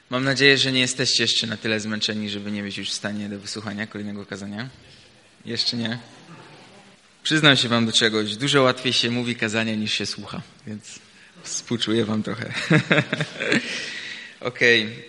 Mam nadzieję, że nie jesteście jeszcze na tyle zmęczeni, żeby nie być już w stanie do wysłuchania kolejnego kazania. Jeszcze nie. Przyznam się wam do czegoś. Dużo łatwiej się mówi kazania niż się słucha, więc współczuję wam trochę. Okej.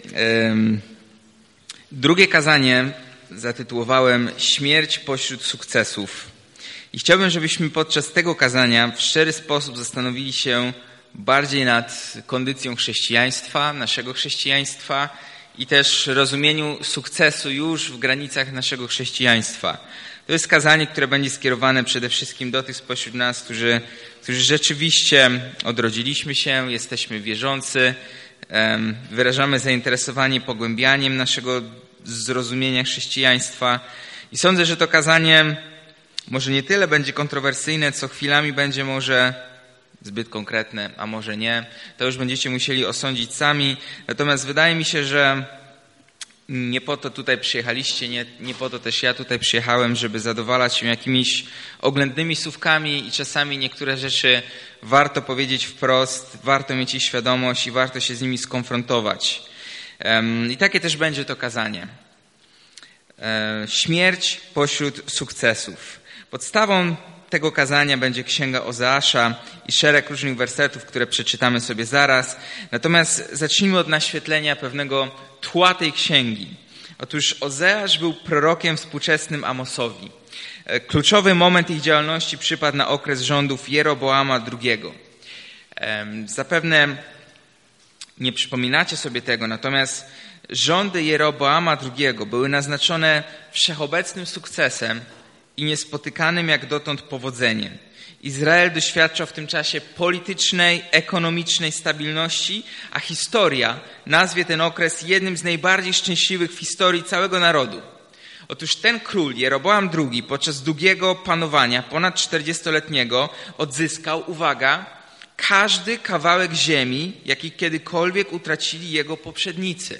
Drugie kazanie zatytułowałem Śmierć pośród sukcesów. I chciałbym, żebyśmy podczas tego kazania w szczery sposób zastanowili się bardziej nad kondycją chrześcijaństwa, naszego chrześcijaństwa i też rozumieniu sukcesu już w granicach naszego chrześcijaństwa. To jest kazanie, które będzie skierowane przede wszystkim do tych spośród nas, którzy rzeczywiście odrodziliśmy się, jesteśmy wierzący, wyrażamy zainteresowanie pogłębianiem naszego zrozumienia chrześcijaństwa. I sądzę, że to kazanie może nie tyle będzie kontrowersyjne, co chwilami będzie może zbyt konkretne, a może nie. To już będziecie musieli osądzić sami. Natomiast wydaje mi się, że nie po to tutaj przyjechaliście, nie po to też ja tutaj przyjechałem, żeby zadowalać się jakimiś oględnymi słówkami i czasami niektóre rzeczy warto powiedzieć wprost, warto mieć ich świadomość i warto się z nimi skonfrontować. I takie też będzie to kazanie. Śmierć pośród sukcesów. Podstawą tego kazania będzie Księga Ozeasza i szereg różnych wersetów, które przeczytamy sobie zaraz. Natomiast zacznijmy od naświetlenia pewnego tła tej księgi. Otóż Ozeasz był prorokiem współczesnym Amosowi. Kluczowy moment ich działalności przypadł na okres rządów Jeroboama II. Zapewne nie przypominacie sobie tego, natomiast rządy Jeroboama II były naznaczone wszechobecnym sukcesem i niespotykanym jak dotąd powodzeniem. Izrael doświadczał w tym czasie politycznej, ekonomicznej stabilności, a historia nazwie ten okres jednym z najbardziej szczęśliwych w historii całego narodu. Otóż ten król, Jeroboam II, podczas długiego panowania, ponad 40-letniego, odzyskał, uwaga, każdy kawałek ziemi, jaki kiedykolwiek utracili jego poprzednicy.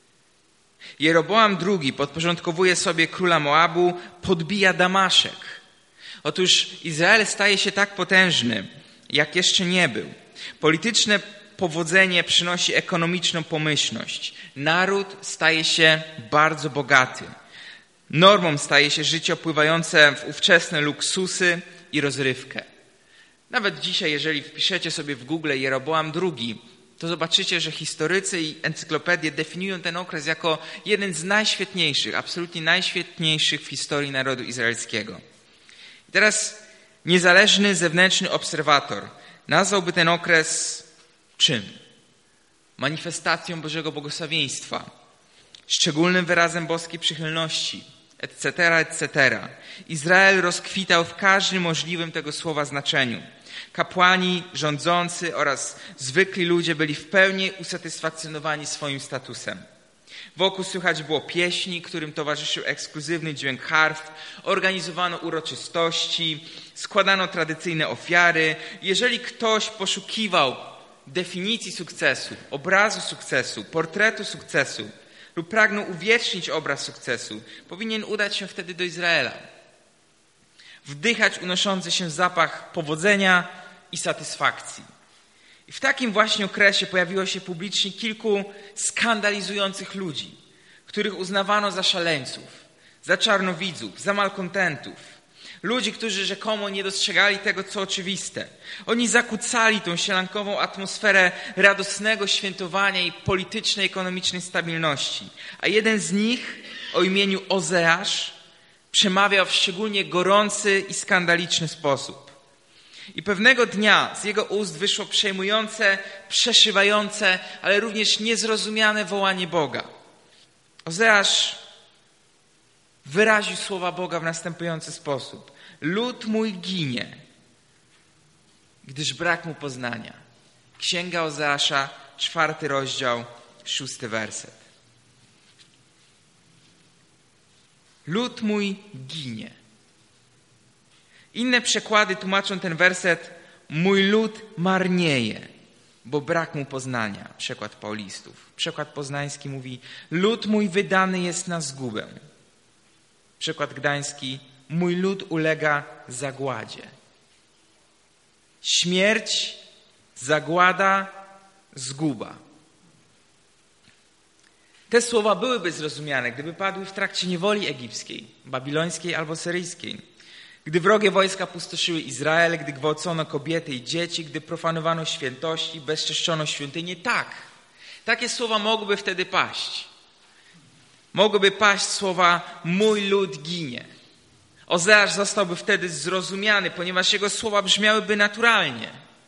Jeroboam II podporządkowuje sobie króla Moabu, podbija Damaszek. Otóż Izrael staje się tak potężny, jak jeszcze nie był. Polityczne powodzenie przynosi ekonomiczną pomyślność. Naród staje się bardzo bogaty. Normą staje się życie opływające w ówczesne luksusy i rozrywkę. Nawet dzisiaj, jeżeli wpiszecie sobie w Google Jeroboam II, to zobaczycie, że historycy i encyklopedie definiują ten okres jako jeden z najświetniejszych, absolutnie najświetniejszych w historii narodu izraelskiego. I teraz niezależny zewnętrzny obserwator nazwałby ten okres czym? Manifestacją Bożego błogosławieństwa, szczególnym wyrazem boskiej przychylności, etc., etc. Izrael rozkwitał w każdym możliwym tego słowa znaczeniu. Kapłani, rządzący oraz zwykli ludzie byli w pełni usatysfakcjonowani swoim statusem. Wokół słychać było pieśni, którym towarzyszył ekskluzywny dźwięk harf, organizowano uroczystości, składano tradycyjne ofiary. Jeżeli ktoś poszukiwał definicji sukcesu, obrazu sukcesu, portretu sukcesu lub pragnął uwiecznić obraz sukcesu, powinien udać się wtedy do Izraela. Wdychać unoszący się zapach powodzenia i satysfakcji. I w takim właśnie okresie pojawiło się publicznie kilku skandalizujących ludzi, których uznawano za szaleńców, za czarnowidzów, za malkontentów. Ludzi, którzy rzekomo nie dostrzegali tego, co oczywiste. Oni zakłócali tą sielankową atmosferę radosnego świętowania i politycznej, ekonomicznej stabilności. A jeden z nich o imieniu Ozeasz przemawiał w szczególnie gorący i skandaliczny sposób. I pewnego dnia z jego ust wyszło przejmujące, przeszywające, ale również niezrozumiane wołanie Boga. Ozeasz wyraził słowa Boga w następujący sposób. Lud mój ginie, gdyż brak mu poznania. Księga Ozeasza, 4 rozdział, 6 werset. Lud mój ginie. Inne przekłady tłumaczą ten werset mój lud marnieje, bo brak mu poznania. Przekład Paulistów. Przekład poznański mówi lud mój wydany jest na zgubę. Przekład gdański mój lud ulega zagładzie. Śmierć, zagłada, zguba. Te słowa byłyby zrozumiane, gdyby padły w trakcie niewoli egipskiej, babilońskiej albo syryjskiej. Gdy wrogie wojska pustoszyły Izrael, gdy gwałcono kobiety i dzieci, gdy profanowano świętości, bezczeszczono świątynię. Tak, takie słowa mogłyby wtedy paść. Mogłyby paść słowa mój lud ginie. Ozeasz zostałby wtedy zrozumiany, ponieważ jego słowa brzmiałyby naturalnie.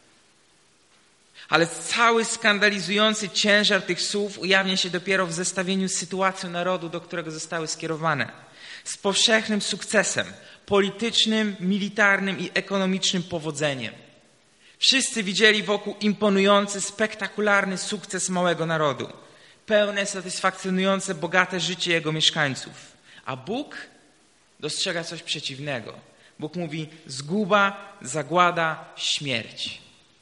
Ale cały skandalizujący ciężar tych słów ujawnia się dopiero w zestawieniu z sytuacją narodu, do którego zostały skierowane. Z powszechnym sukcesem politycznym, militarnym i ekonomicznym powodzeniem. Wszyscy widzieli wokół imponujący, spektakularny sukces małego narodu. Pełne, satysfakcjonujące, bogate życie jego mieszkańców. A Bóg dostrzega coś przeciwnego. Bóg mówi zguba, zagłada, śmierć.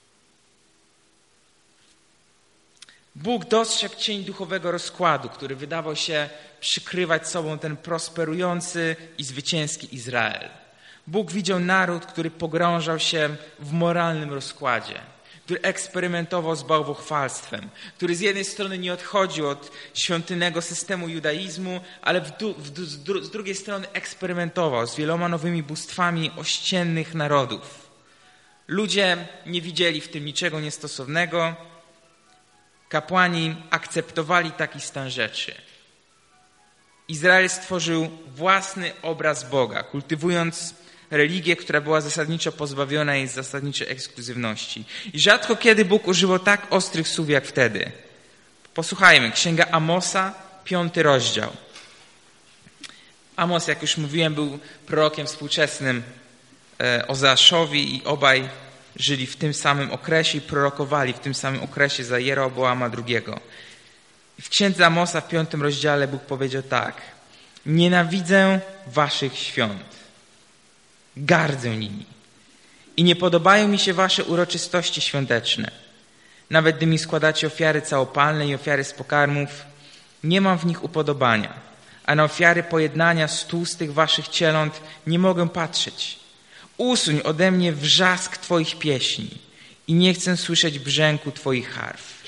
Bóg dostrzegł cień duchowego rozkładu, który wydawał się przykrywać sobą ten prosperujący i zwycięski Izrael. Bóg widział naród, który pogrążał się w moralnym rozkładzie, który eksperymentował z bałwochwalstwem, który z jednej strony nie odchodził od świątynnego systemu judaizmu, ale z drugiej strony eksperymentował z wieloma nowymi bóstwami ościennych narodów. Ludzie nie widzieli w tym niczego niestosownego. Kapłani akceptowali taki stan rzeczy. Izrael stworzył własny obraz Boga, kultywując religię, która była zasadniczo pozbawiona jej zasadniczej ekskluzywności. I rzadko kiedy Bóg używał tak ostrych słów jak wtedy. Posłuchajmy, Księga Amosa, 5 rozdział. Amos, jak już mówiłem, był prorokiem współczesnym Ozeaszowi i obaj żyli w tym samym okresie i prorokowali w tym samym okresie za Jeroboama II. W Księdze Amosa w 5 rozdziale Bóg powiedział tak: nienawidzę waszych świąt, gardzę nimi i nie podobają mi się wasze uroczystości świąteczne. Nawet gdy mi składacie ofiary całopalne i ofiary z pokarmów, nie mam w nich upodobania, a na ofiary pojednania z tłustych waszych cieląt nie mogę patrzeć. Usuń ode mnie wrzask twoich pieśni i nie chcę słyszeć brzęku twoich harf.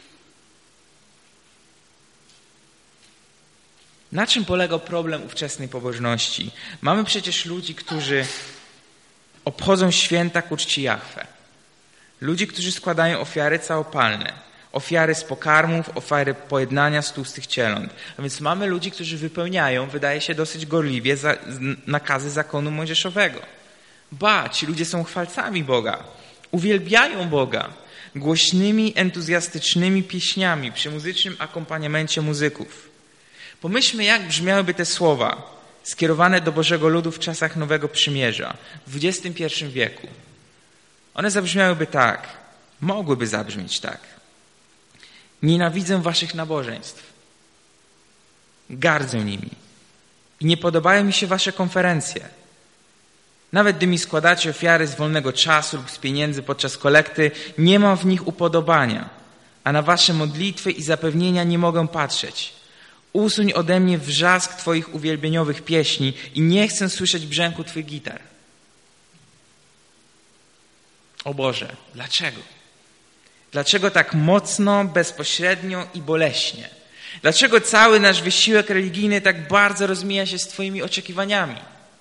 Na czym polegał problem ówczesnej pobożności? Mamy przecież ludzi, którzy obchodzą święta ku czci Jahwe. Ludzi, którzy składają ofiary całopalne, ofiary z pokarmów, ofiary pojednania z tłustych cieląt. A więc mamy ludzi, którzy wypełniają, wydaje się dosyć gorliwie, nakazy zakonu mojżeszowego. Ba, ci ludzie są chwalcami Boga, uwielbiają Boga głośnymi, entuzjastycznymi pieśniami przy muzycznym akompaniamencie muzyków. Pomyślmy, jak brzmiałyby te słowa skierowane do Bożego ludu w czasach Nowego Przymierza w XXI wieku. One zabrzmiałyby tak, mogłyby zabrzmieć tak. Nienawidzę waszych nabożeństw, gardzę nimi i nie podobają mi się wasze konferencje. Nawet gdy mi składacie ofiary z wolnego czasu lub z pieniędzy podczas kolekty, nie mam w nich upodobania, a na wasze modlitwy i zapewnienia nie mogę patrzeć. Usuń ode mnie wrzask twoich uwielbieniowych pieśni i nie chcę słyszeć brzęku twych gitar. O Boże, dlaczego? Dlaczego tak mocno, bezpośrednio i boleśnie? Dlaczego cały nasz wysiłek religijny tak bardzo rozmija się z twoimi oczekiwaniami?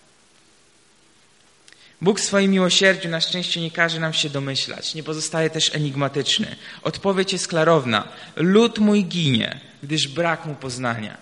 Bóg w swoim miłosierdziu na szczęście nie każe nam się domyślać, nie pozostaje też enigmatyczny. Odpowiedź jest klarowna. Lud mój ginie, gdyż brak mu poznania.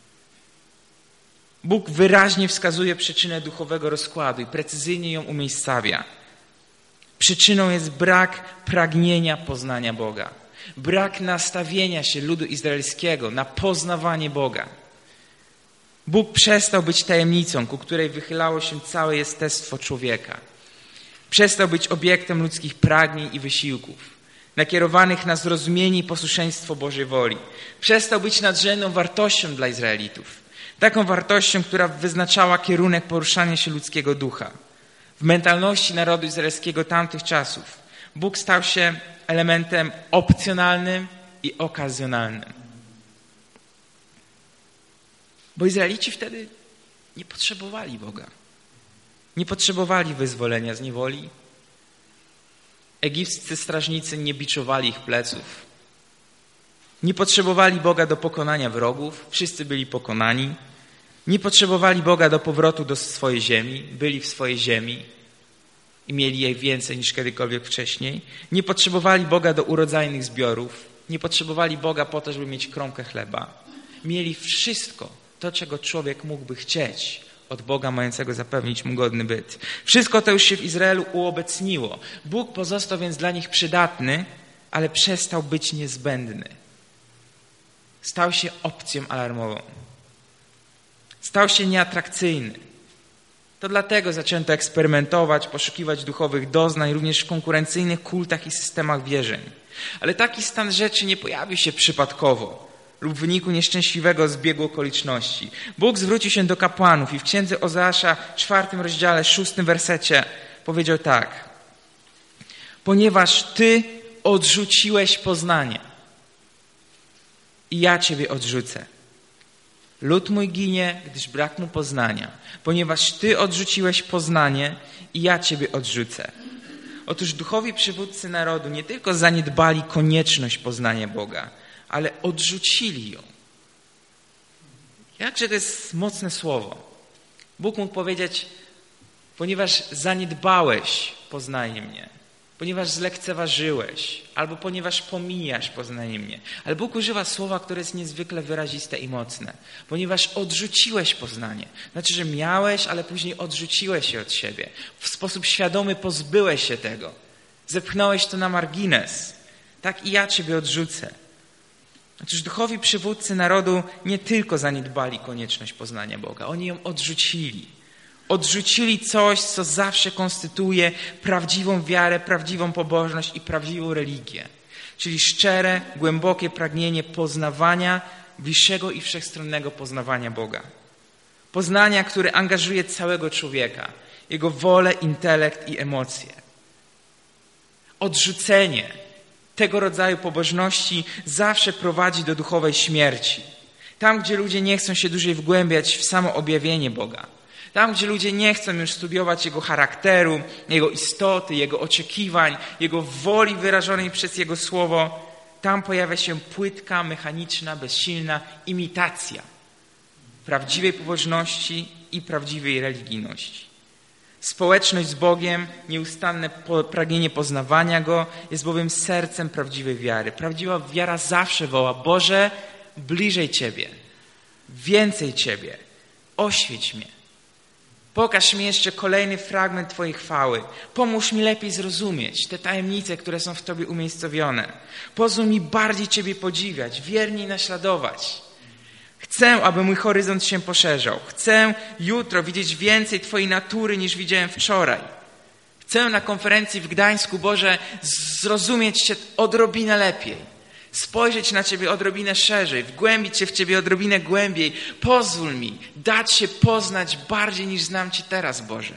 Bóg wyraźnie wskazuje przyczynę duchowego rozkładu i precyzyjnie ją umiejscawia. Przyczyną jest brak pragnienia poznania Boga. Brak nastawienia się ludu izraelskiego na poznawanie Boga. Bóg przestał być tajemnicą, ku której wychylało się całe jestestwo człowieka. Przestał być obiektem ludzkich pragnień i wysiłków, nakierowanych na zrozumienie i posłuszeństwo Bożej woli. Przestał być nadrzędną wartością dla Izraelitów. Taką wartością, która wyznaczała kierunek poruszania się ludzkiego ducha. W mentalności narodu izraelskiego tamtych czasów Bóg stał się elementem opcjonalnym i okazjonalnym. Bo Izraelici wtedy nie potrzebowali Boga. Nie potrzebowali wyzwolenia z niewoli. Egipscy strażnicy nie biczowali ich pleców. Nie potrzebowali Boga do pokonania wrogów, wszyscy byli pokonani. Nie potrzebowali Boga do powrotu do swojej ziemi, byli w swojej ziemi i mieli jej więcej niż kiedykolwiek wcześniej. Nie potrzebowali Boga do urodzajnych zbiorów, nie potrzebowali Boga po to, żeby mieć kromkę chleba. Mieli wszystko to, czego człowiek mógłby chcieć od Boga mającego zapewnić mu godny byt. Wszystko to już się w Izraelu uobecniło. Bóg pozostał więc dla nich przydatny, ale przestał być niezbędny. Stał się opcją alarmową. Stał się nieatrakcyjny. To dlatego zaczęto eksperymentować, poszukiwać duchowych doznań również w konkurencyjnych kultach i systemach wierzeń. Ale taki stan rzeczy nie pojawił się przypadkowo lub w wyniku nieszczęśliwego zbiegu okoliczności. Bóg zwrócił się do kapłanów i w księdze Ozeasza, 4 rozdziale, 6 wersecie powiedział tak: ponieważ Ty odrzuciłeś poznanie i ja Ciebie odrzucę. Lud mój ginie, gdyż brak mu poznania, ponieważ Ty odrzuciłeś poznanie i ja Ciebie odrzucę. Otóż duchowi przywódcy narodu nie tylko zaniedbali konieczność poznania Boga, ale odrzucili ją. Jakże to jest mocne słowo. Bóg mógł powiedzieć, ponieważ zaniedbałeś poznanie mnie, ponieważ zlekceważyłeś, albo ponieważ pomijasz poznanie mnie. Ale Bóg używa słowa, które jest niezwykle wyraziste i mocne. Ponieważ odrzuciłeś poznanie. Znaczy, że miałeś, ale później odrzuciłeś je od siebie. W sposób świadomy pozbyłeś się tego. Zepchnąłeś to na margines. Tak i ja Ciebie odrzucę. Otóż duchowi przywódcy narodu nie tylko zaniedbali konieczność poznania Boga. Oni ją odrzucili. Odrzucili coś, co zawsze konstytuuje prawdziwą wiarę, prawdziwą pobożność i prawdziwą religię. Czyli szczere, głębokie pragnienie poznawania, bliższego i wszechstronnego poznawania Boga. Poznania, które angażuje całego człowieka, jego wolę, intelekt i emocje. Odrzucenie tego rodzaju pobożności zawsze prowadzi do duchowej śmierci. Tam, gdzie ludzie nie chcą się dłużej wgłębiać w samo objawienie Boga. Tam, gdzie ludzie nie chcą już studiować Jego charakteru, Jego istoty, Jego oczekiwań, Jego woli wyrażonej przez Jego Słowo, tam pojawia się płytka, mechaniczna, bezsilna imitacja prawdziwej pobożności i prawdziwej religijności. Społeczność z Bogiem, nieustanne pragnienie poznawania Go jest bowiem sercem prawdziwej wiary. Prawdziwa wiara zawsze woła: Boże, bliżej Ciebie, więcej Ciebie, oświeć mnie. Pokaż mi jeszcze kolejny fragment Twojej chwały. Pomóż mi lepiej zrozumieć te tajemnice, które są w Tobie umiejscowione. Pozwól mi bardziej Ciebie podziwiać, wierniej naśladować. Chcę, aby mój horyzont się poszerzał. Chcę jutro widzieć więcej Twojej natury, niż widziałem wczoraj. Chcę na konferencji w Gdańsku, Boże, zrozumieć Cię odrobinę lepiej. Spojrzeć na Ciebie odrobinę szerzej, wgłębić się w Ciebie odrobinę głębiej. Pozwól mi dać się poznać bardziej, niż znam Cię teraz, Boże.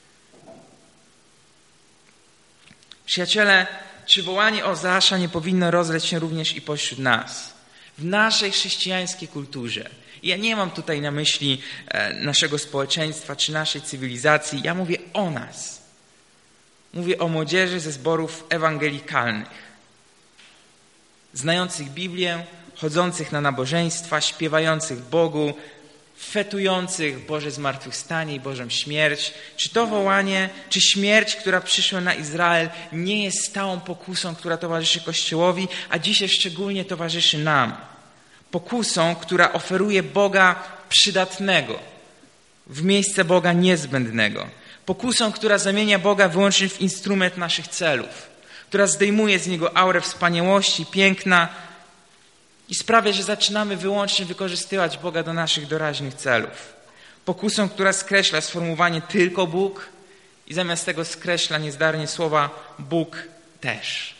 Przyjaciele, czy wołanie Ozeasza nie powinno rozleć się również i pośród nas? W naszej chrześcijańskiej kulturze. Ja nie mam tutaj na myśli naszego społeczeństwa czy naszej cywilizacji. Ja mówię o nas. Mówię o młodzieży ze zborów ewangelikalnych. Znających Biblię, chodzących na nabożeństwa, śpiewających Bogu, fetujących Boże zmartwychwstanie i Bożą śmierć. Czy to wołanie, czy śmierć, która przyszła na Izrael, nie jest stałą pokusą, która towarzyszy Kościołowi, a dzisiaj szczególnie towarzyszy nam? Pokusą, która oferuje Boga przydatnego w miejsce Boga niezbędnego. Pokusą, która zamienia Boga wyłącznie w instrument naszych celów, która zdejmuje z Niego aurę wspaniałości, piękna i sprawia, że zaczynamy wyłącznie wykorzystywać Boga do naszych doraźnych celów. Pokusą, która skreśla sformułowanie tylko Bóg i zamiast tego skreśla niezdarnie słowa Bóg też.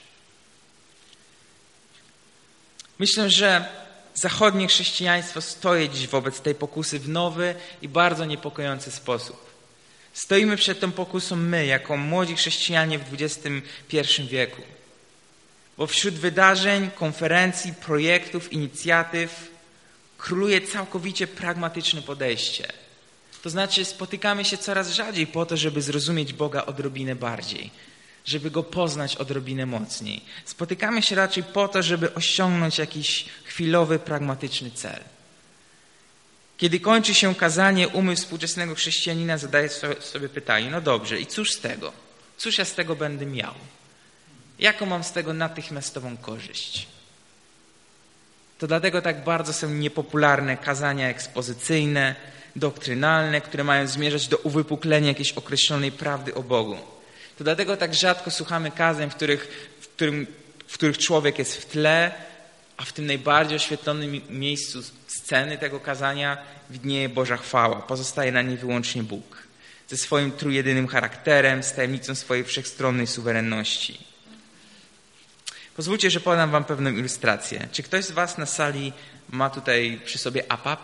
Myślę, że zachodnie chrześcijaństwo stoi dziś wobec tej pokusy w nowy i bardzo niepokojący sposób. Stoimy przed tą pokusą my, jako młodzi chrześcijanie w XXI wieku. Bo wśród wydarzeń, konferencji, projektów, inicjatyw króluje całkowicie pragmatyczne podejście. To znaczy spotykamy się coraz rzadziej po to, żeby zrozumieć Boga odrobinę bardziej. żeby Go poznać odrobinę mocniej. Spotykamy się raczej po to, żeby osiągnąć jakiś chwilowy, pragmatyczny cel. Kiedy kończy się kazanie, umysł współczesnego chrześcijanina zadaje sobie pytanie, no dobrze, i cóż z tego? Cóż ja z tego będę miał? Jaką mam z tego natychmiastową korzyść? To dlatego tak bardzo są niepopularne kazania ekspozycyjne, doktrynalne, które mają zmierzać do uwypuklenia jakiejś określonej prawdy o Bogu. To dlatego tak rzadko słuchamy kazań, w których człowiek jest w tle, a w tym najbardziej oświetlonym miejscu sceny tego kazania widnieje Boża chwała. Pozostaje na niej wyłącznie Bóg. Ze swoim trójjedynym charakterem, z tajemnicą swojej wszechstronnej suwerenności. Pozwólcie, że podam wam pewną ilustrację. Czy ktoś z was na sali ma tutaj przy sobie APAP?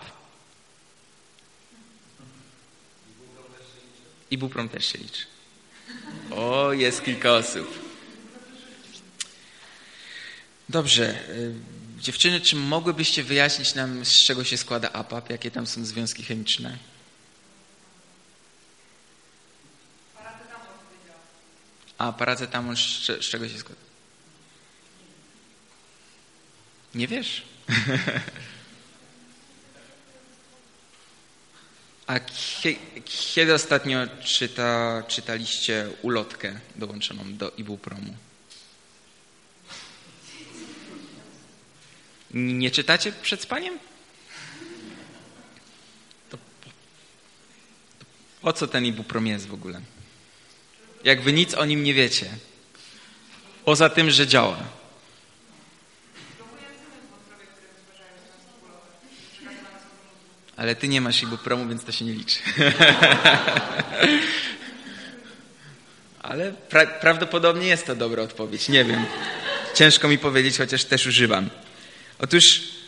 Ibuprom też się liczy. O, jest kilka osób. Dobrze. Dziewczyny, czy mogłybyście wyjaśnić nam, z czego się składa APAP? Jakie tam są związki chemiczne? A paracetamol z czego się składa? Nie wiesz? A kiedy ostatnio czytaliście ulotkę dołączoną do Ibupromu? Nie czytacie przed spaniem? To po co ten Ibuprom jest w ogóle? Jak wy nic o nim nie wiecie. Poza tym, że działa. Ale ty nie masz Ibupromu, więc to się nie liczy. Ale prawdopodobnie jest to dobra odpowiedź. Nie wiem. Ciężko mi powiedzieć, chociaż też używam. Otóż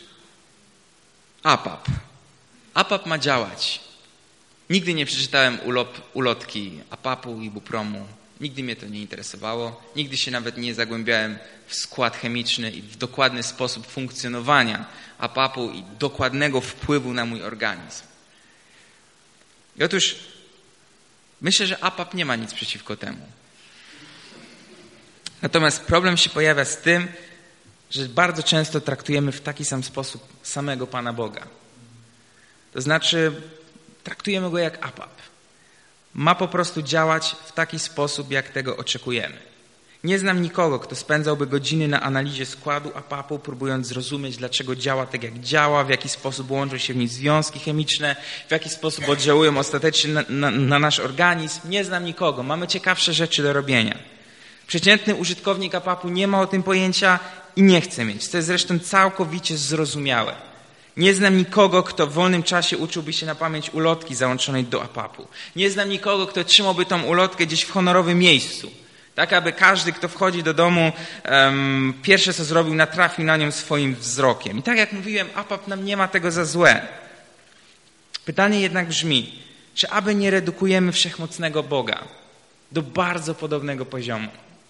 APAP. APAP ma działać. Nigdy nie przeczytałem ulotki APAP-u, Ibupromu. Nigdy mnie to nie interesowało. Nigdy się nawet nie zagłębiałem w skład chemiczny i w dokładny sposób funkcjonowania APAP-u i dokładnego wpływu na mój organizm. I otóż myślę, że APAP nie ma nic przeciwko temu. Natomiast problem się pojawia z tym, że bardzo często traktujemy w taki sam sposób samego Pana Boga. To znaczy traktujemy Go jak APAP. Ma po prostu działać w taki sposób, jak tego oczekujemy. Nie znam nikogo, kto spędzałby godziny na analizie składu APAP-u, próbując zrozumieć, dlaczego działa tak, jak działa, w jaki sposób łączą się w nim związki chemiczne, w jaki sposób oddziałują ostatecznie na nasz organizm. Nie znam nikogo. Mamy ciekawsze rzeczy do robienia. Przeciętny użytkownik APAP-u nie ma o tym pojęcia i nie chce mieć. To jest zresztą całkowicie zrozumiałe. Nie znam nikogo, kto w wolnym czasie uczyłby się na pamięć ulotki załączonej do APAP-u. Nie znam nikogo, kto trzymałby tą ulotkę gdzieś w honorowym miejscu. Tak, aby każdy, kto wchodzi do domu, pierwsze co zrobił, natrafił na nią swoim wzrokiem. I tak jak mówiłem, APAP nam nie ma tego za złe. Pytanie jednak brzmi, czy aby nie redukujemy wszechmocnego Boga do bardzo podobnego poziomu?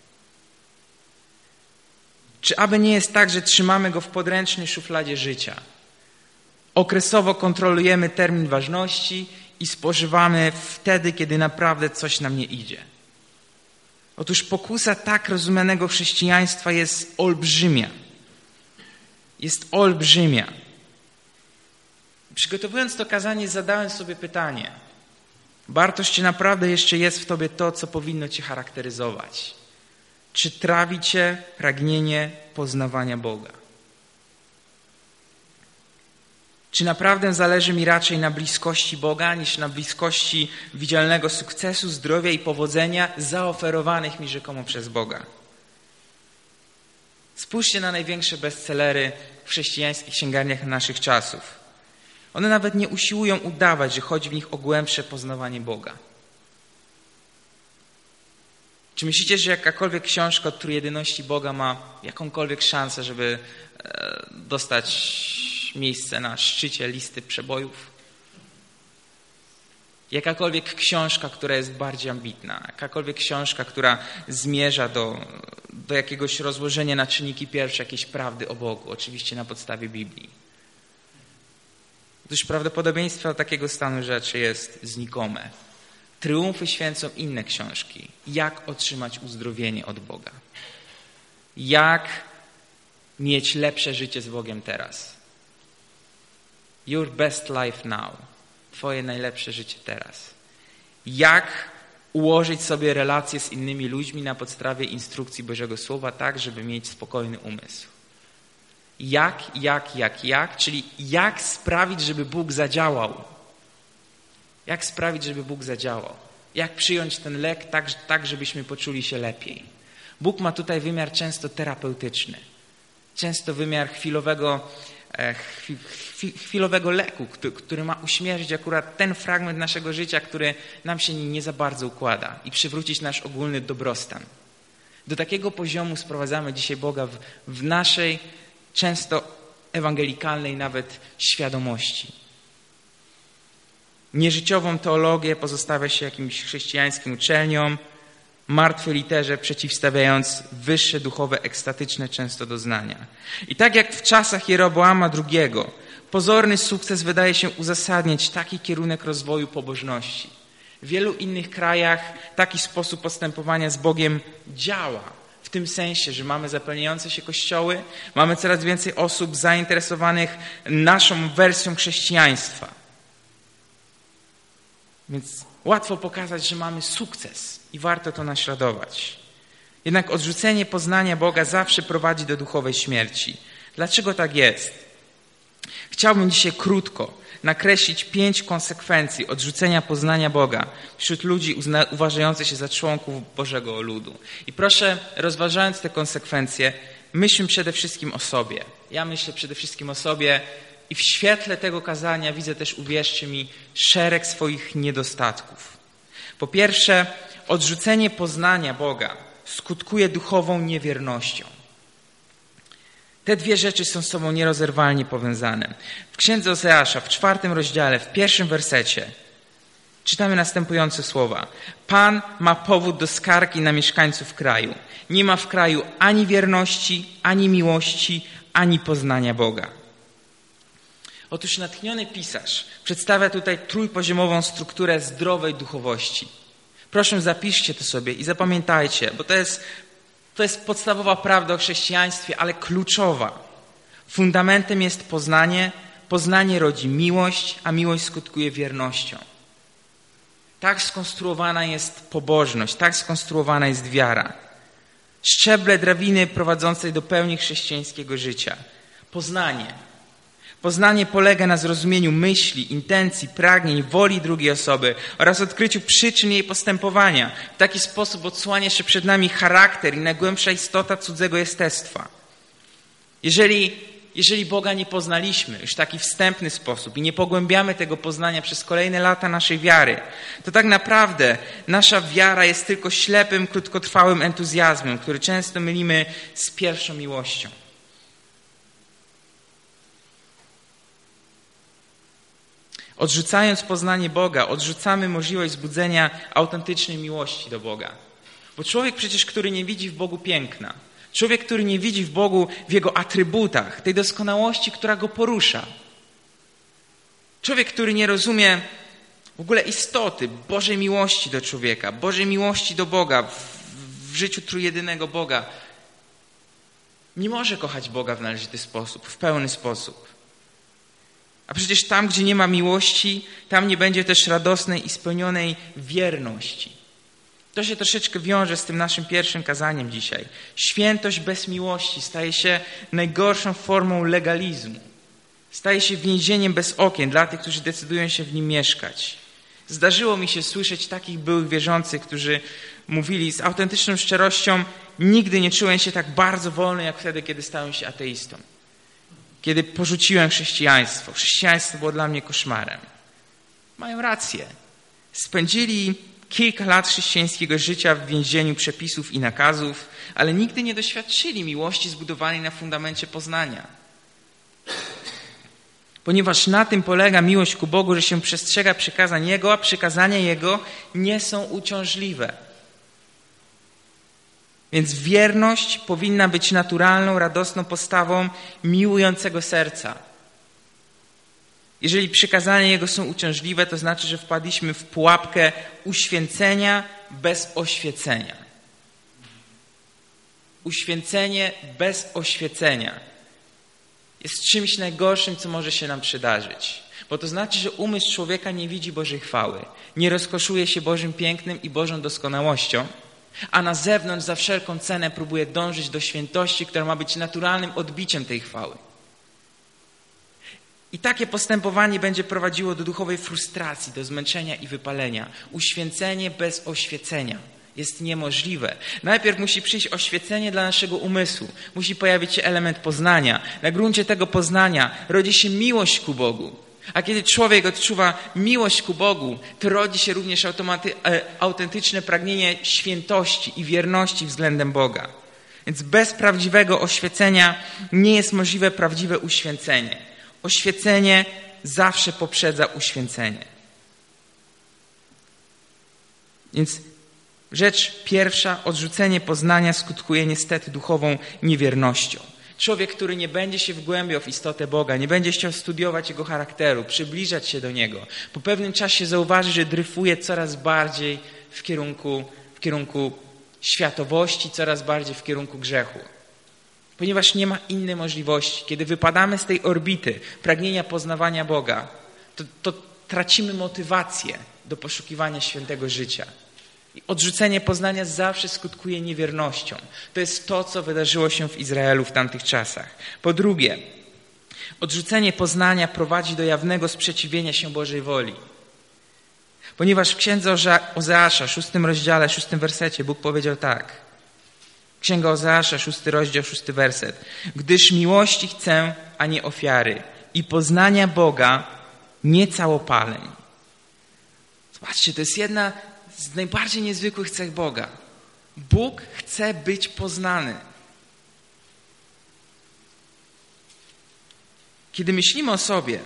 Czy aby nie jest tak, że trzymamy Go w podręcznej szufladzie życia? Okresowo kontrolujemy termin ważności i spożywamy wtedy, kiedy naprawdę coś nam nie idzie. Otóż pokusa tak rozumianego chrześcijaństwa jest olbrzymia. Jest olbrzymia. Przygotowując to kazanie, zadałem sobie pytanie. Bartosz, czy naprawdę jeszcze jest w tobie to, co powinno cię charakteryzować? Czy trawi cię pragnienie poznawania Boga? Czy naprawdę zależy mi raczej na bliskości Boga, niż na bliskości widzialnego sukcesu, zdrowia i powodzenia zaoferowanych mi rzekomo przez Boga? Spójrzcie na największe bestsellery w chrześcijańskich księgarniach naszych czasów. One nawet nie usiłują udawać, że chodzi w nich o głębsze poznawanie Boga. Czy myślicie, że jakakolwiek książka o trójjedyności Boga ma jakąkolwiek szansę, żeby dostać miejsce na szczycie listy przebojów? Jakakolwiek książka, która jest bardziej ambitna, jakakolwiek książka, która zmierza do jakiegoś rozłożenia na czynniki pierwsze jakiejś prawdy o Bogu, oczywiście na podstawie Biblii. Otóż prawdopodobieństwo takiego stanu rzeczy jest znikome. Triumfy święcą inne książki. Jak otrzymać uzdrowienie od Boga. Jak mieć lepsze życie z Bogiem teraz. Your best life now. Twoje najlepsze życie teraz. Jak ułożyć sobie relacje z innymi ludźmi na podstawie instrukcji Bożego Słowa tak, żeby mieć spokojny umysł. Czyli jak sprawić, żeby Bóg zadziałał. Jak sprawić, żeby Bóg zadziałał. Jak przyjąć ten lek tak, żebyśmy poczuli się lepiej. Bóg ma tutaj wymiar często terapeutyczny. Często wymiar chwilowego leku, który ma uśmierzyć akurat ten fragment naszego życia, który nam się nie za bardzo układa i przywrócić nasz ogólny dobrostan. Do takiego poziomu sprowadzamy dzisiaj Boga w naszej często ewangelikalnej nawet świadomości. Nieżyciową teologię pozostawia się jakimś chrześcijańskim uczelniom, martwej literze przeciwstawiając wyższe duchowe, ekstatyczne często doznania. I tak jak w czasach Jeroboama II, pozorny sukces wydaje się uzasadniać taki kierunek rozwoju pobożności. W wielu innych krajach taki sposób postępowania z Bogiem działa. W tym sensie, że mamy zapełniające się kościoły, mamy coraz więcej osób zainteresowanych naszą wersją chrześcijaństwa. Więc łatwo pokazać, że mamy sukces i warto to naśladować. Jednak odrzucenie poznania Boga zawsze prowadzi do duchowej śmierci. Dlaczego tak jest? Chciałbym dzisiaj krótko nakreślić 5 konsekwencji odrzucenia poznania Boga wśród ludzi uważających się za członków Bożego ludu. I proszę, rozważając te konsekwencje, myślmy przede wszystkim o sobie. Ja myślę przede wszystkim o sobie i w świetle tego kazania widzę też, uwierzcie mi, szereg swoich niedostatków. Po pierwsze, odrzucenie poznania Boga skutkuje duchową niewiernością. Te dwie rzeczy są z sobą nierozerwalnie powiązane. W Księdze Ozeasza, w 4 rozdziale, w 1 wersecie czytamy następujące słowa. Pan ma powód do skargi na mieszkańców kraju. Nie ma w kraju ani wierności, ani miłości, ani poznania Boga. Otóż natchniony pisarz przedstawia tutaj trójpoziomową strukturę zdrowej duchowości. Proszę, zapiszcie to sobie i zapamiętajcie, bo to jest podstawowa prawda o chrześcijaństwie, ale kluczowa. Fundamentem jest poznanie, poznanie rodzi miłość, a miłość skutkuje wiernością. Tak skonstruowana jest pobożność, tak skonstruowana jest wiara. Szczeble drabiny prowadzącej do pełni chrześcijańskiego życia. Poznanie. Poznanie polega na zrozumieniu myśli, intencji, pragnień, woli drugiej osoby oraz odkryciu przyczyn jej postępowania. W taki sposób odsłania się przed nami charakter i najgłębsza istota cudzego jestestwa. Jeżeli Boga nie poznaliśmy już w taki wstępny sposób i nie pogłębiamy tego poznania przez kolejne lata naszej wiary, to tak naprawdę nasza wiara jest tylko ślepym, krótkotrwałym entuzjazmem, który często mylimy z pierwszą miłością. Odrzucając poznanie Boga, odrzucamy możliwość wzbudzenia autentycznej miłości do Boga. Bo człowiek przecież, który nie widzi w Bogu piękna, człowiek, który nie widzi w Bogu, w Jego atrybutach, tej doskonałości, która Go porusza. Człowiek, który nie rozumie w ogóle istoty Bożej miłości do człowieka, Bożej miłości do Boga, w życiu trójjedynego Boga, nie może kochać Boga w należyty sposób, w pełny sposób. A przecież tam, gdzie nie ma miłości, tam nie będzie też radosnej i spełnionej wierności. To się troszeczkę wiąże z tym naszym pierwszym kazaniem dzisiaj. Świętość bez miłości staje się najgorszą formą legalizmu. Staje się więzieniem bez okien dla tych, którzy decydują się w nim mieszkać. Zdarzyło mi się słyszeć takich byłych wierzących, którzy mówili z autentyczną szczerością: nigdy nie czułem się tak bardzo wolny, jak wtedy, kiedy stałem się ateistą. Kiedy porzuciłem chrześcijaństwo. Chrześcijaństwo było dla mnie koszmarem. Mają rację. Spędzili kilka lat chrześcijańskiego życia w więzieniu przepisów i nakazów, ale nigdy nie doświadczyli miłości zbudowanej na fundamencie poznania. Ponieważ na tym polega miłość ku Bogu, że się przestrzega przykazań Jego, a przykazania Jego nie są uciążliwe. Więc wierność powinna być naturalną, radosną postawą miłującego serca. Jeżeli przykazania Jego są uciążliwe, to znaczy, że wpadliśmy w pułapkę uświęcenia bez oświecenia. Uświęcenie bez oświecenia jest czymś najgorszym, co może się nam przydarzyć. Bo to znaczy, że umysł człowieka nie widzi Bożej chwały, nie rozkoszuje się Bożym pięknem i Bożą doskonałością, a na zewnątrz za wszelką cenę próbuje dążyć do świętości, która ma być naturalnym odbiciem tej chwały. I takie postępowanie będzie prowadziło do duchowej frustracji, do zmęczenia i wypalenia. Uświęcenie bez oświecenia jest niemożliwe. Najpierw musi przyjść oświecenie dla naszego umysłu. Musi pojawić się element poznania. Na gruncie tego poznania rodzi się miłość ku Bogu. A kiedy człowiek odczuwa miłość ku Bogu, to rodzi się również autentyczne pragnienie świętości i wierności względem Boga. Więc bez prawdziwego oświecenia nie jest możliwe prawdziwe uświęcenie. Oświecenie zawsze poprzedza uświęcenie. Więc rzecz pierwsza, odrzucenie poznania skutkuje niestety duchową niewiernością. Człowiek, który nie będzie się wgłębiał w istotę Boga, nie będzie chciał studiować Jego charakteru, przybliżać się do Niego, po pewnym czasie zauważy, że dryfuje coraz bardziej w kierunku światowości, coraz bardziej w kierunku grzechu. Ponieważ nie ma innej możliwości. Kiedy wypadamy z tej orbity pragnienia poznawania Boga, to tracimy motywację do poszukiwania świętego życia. I odrzucenie poznania zawsze skutkuje niewiernością. To jest to, co wydarzyło się w Izraelu w tamtych czasach. Po drugie, odrzucenie poznania prowadzi do jawnego sprzeciwienia się Bożej woli. Ponieważ w księdze Ozeasza, 6 rozdziale, 6 wersecie, Bóg powiedział tak. Księga Ozeasza, 6 rozdział, 6 werset. Gdyż miłości chcę, a nie ofiary, i poznania Boga, nie całopaleń. Zobaczcie, to jest jedna z najbardziej niezwykłych cech Boga. Bóg chce być poznany. Kiedy myślimy o sobie,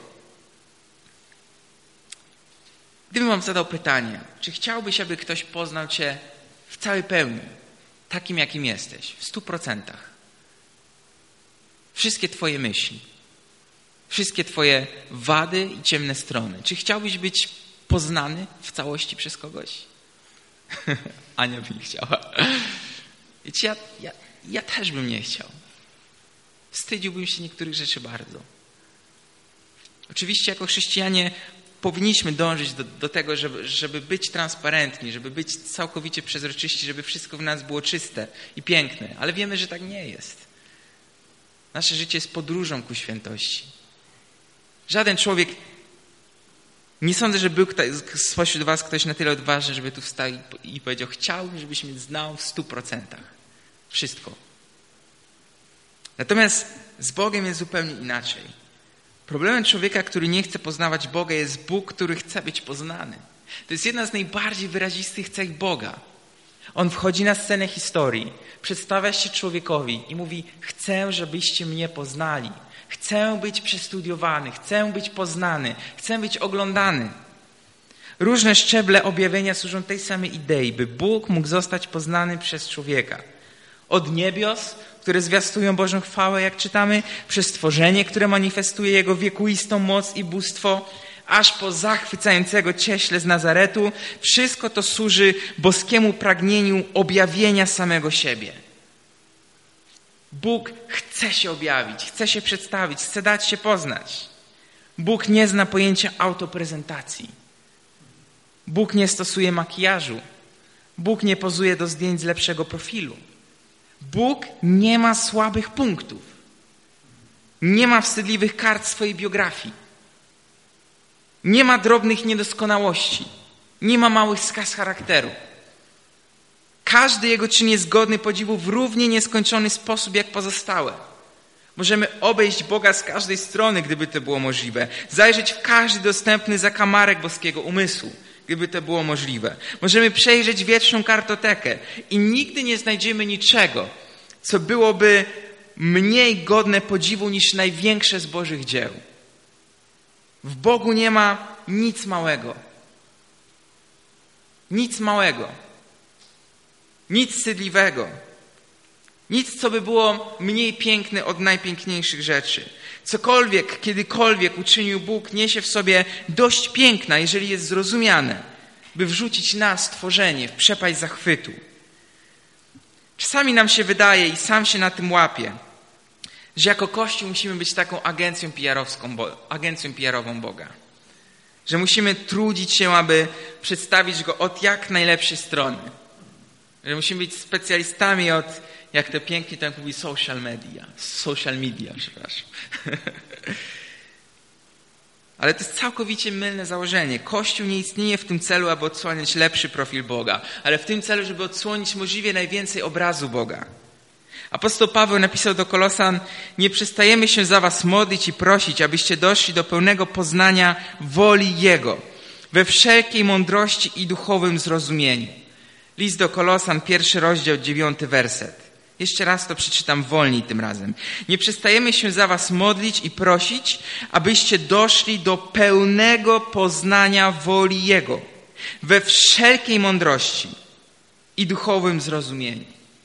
gdybym wam zadał pytanie, czy chciałbyś, aby ktoś poznał cię w całej pełni, takim jakim jesteś, w 100%. Wszystkie twoje myśli, wszystkie twoje wady i ciemne strony. Czy chciałbyś być poznany w całości przez kogoś? Ania by nie chciała. Wiecie, ja też bym nie chciał. Wstydziłbym się niektórych rzeczy bardzo. Oczywiście jako chrześcijanie powinniśmy dążyć do tego, żeby być transparentni, żeby być całkowicie przezroczyści, żeby wszystko w nas było czyste i piękne. Ale wiemy, że tak nie jest. Nasze życie jest podróżą ku świętości. Żaden człowiek, nie sądzę, że był spośród was ktoś na tyle odważny, żeby tu wstał i powiedział, chciałbym, żebyś mnie znał w 100%. Wszystko. Natomiast z Bogiem jest zupełnie inaczej. Problemem człowieka, który nie chce poznawać Boga, jest Bóg, który chce być poznany. To jest jedna z najbardziej wyrazistych cech Boga. On wchodzi na scenę historii, przedstawia się człowiekowi i mówi, chcę, żebyście mnie poznali. Chcę być przestudiowany, chcę być poznany, chcę być oglądany. Różne szczeble objawienia służą tej samej idei, by Bóg mógł zostać poznany przez człowieka. Od niebios, które zwiastują Bożą chwałę, jak czytamy, przez stworzenie, które manifestuje Jego wiekuistą moc i bóstwo, aż po zachwycającego cieśle z Nazaretu, wszystko to służy boskiemu pragnieniu objawienia samego siebie. Bóg chce się objawić, chce się przedstawić, chce dać się poznać. Bóg nie zna pojęcia autoprezentacji. Bóg nie stosuje makijażu. Bóg nie pozuje do zdjęć z lepszego profilu. Bóg nie ma słabych punktów. Nie ma wstydliwych kart swojej biografii. Nie ma drobnych niedoskonałości. Nie ma małych skaz charakteru. Każdy Jego czyn jest godny podziwu w równie nieskończony sposób jak pozostałe. Możemy obejść Boga z każdej strony, gdyby to było możliwe. Zajrzeć w każdy dostępny zakamarek boskiego umysłu, gdyby to było możliwe. Możemy przejrzeć wieczną kartotekę i nigdy nie znajdziemy niczego, co byłoby mniej godne podziwu niż największe z Bożych dzieł. W Bogu nie ma nic małego. Nic małego. Nic wstydliwego. Nic, co by było mniej piękne od najpiękniejszych rzeczy. Cokolwiek, kiedykolwiek uczynił Bóg, niesie w sobie dość piękna, jeżeli jest zrozumiane, by wrzucić nas, stworzenie, w przepaść zachwytu. Czasami nam się wydaje, i sam się na tym łapię, że jako Kościół musimy być taką agencją PR-ową Boga. Że musimy trudzić się, aby przedstawić Go od jak najlepszej strony. Że musimy być specjalistami od, jak to pięknie tam mówi, social media, przepraszam. Ale to jest całkowicie mylne założenie. Kościół nie istnieje w tym celu, aby odsłaniać lepszy profil Boga, ale w tym celu, żeby odsłonić możliwie najwięcej obrazu Boga. Apostoł Paweł napisał do Kolosan: nie przestajemy się za was modlić i prosić, abyście doszli do pełnego poznania woli Jego, we wszelkiej mądrości i duchowym zrozumieniu. List do Kolosan, 1 rozdział, 9 werset. Jeszcze raz to przeczytam wolniej tym razem. Nie przestajemy się za was modlić i prosić, abyście doszli do pełnego poznania woli Jego, we wszelkiej mądrości i duchowym zrozumieniu.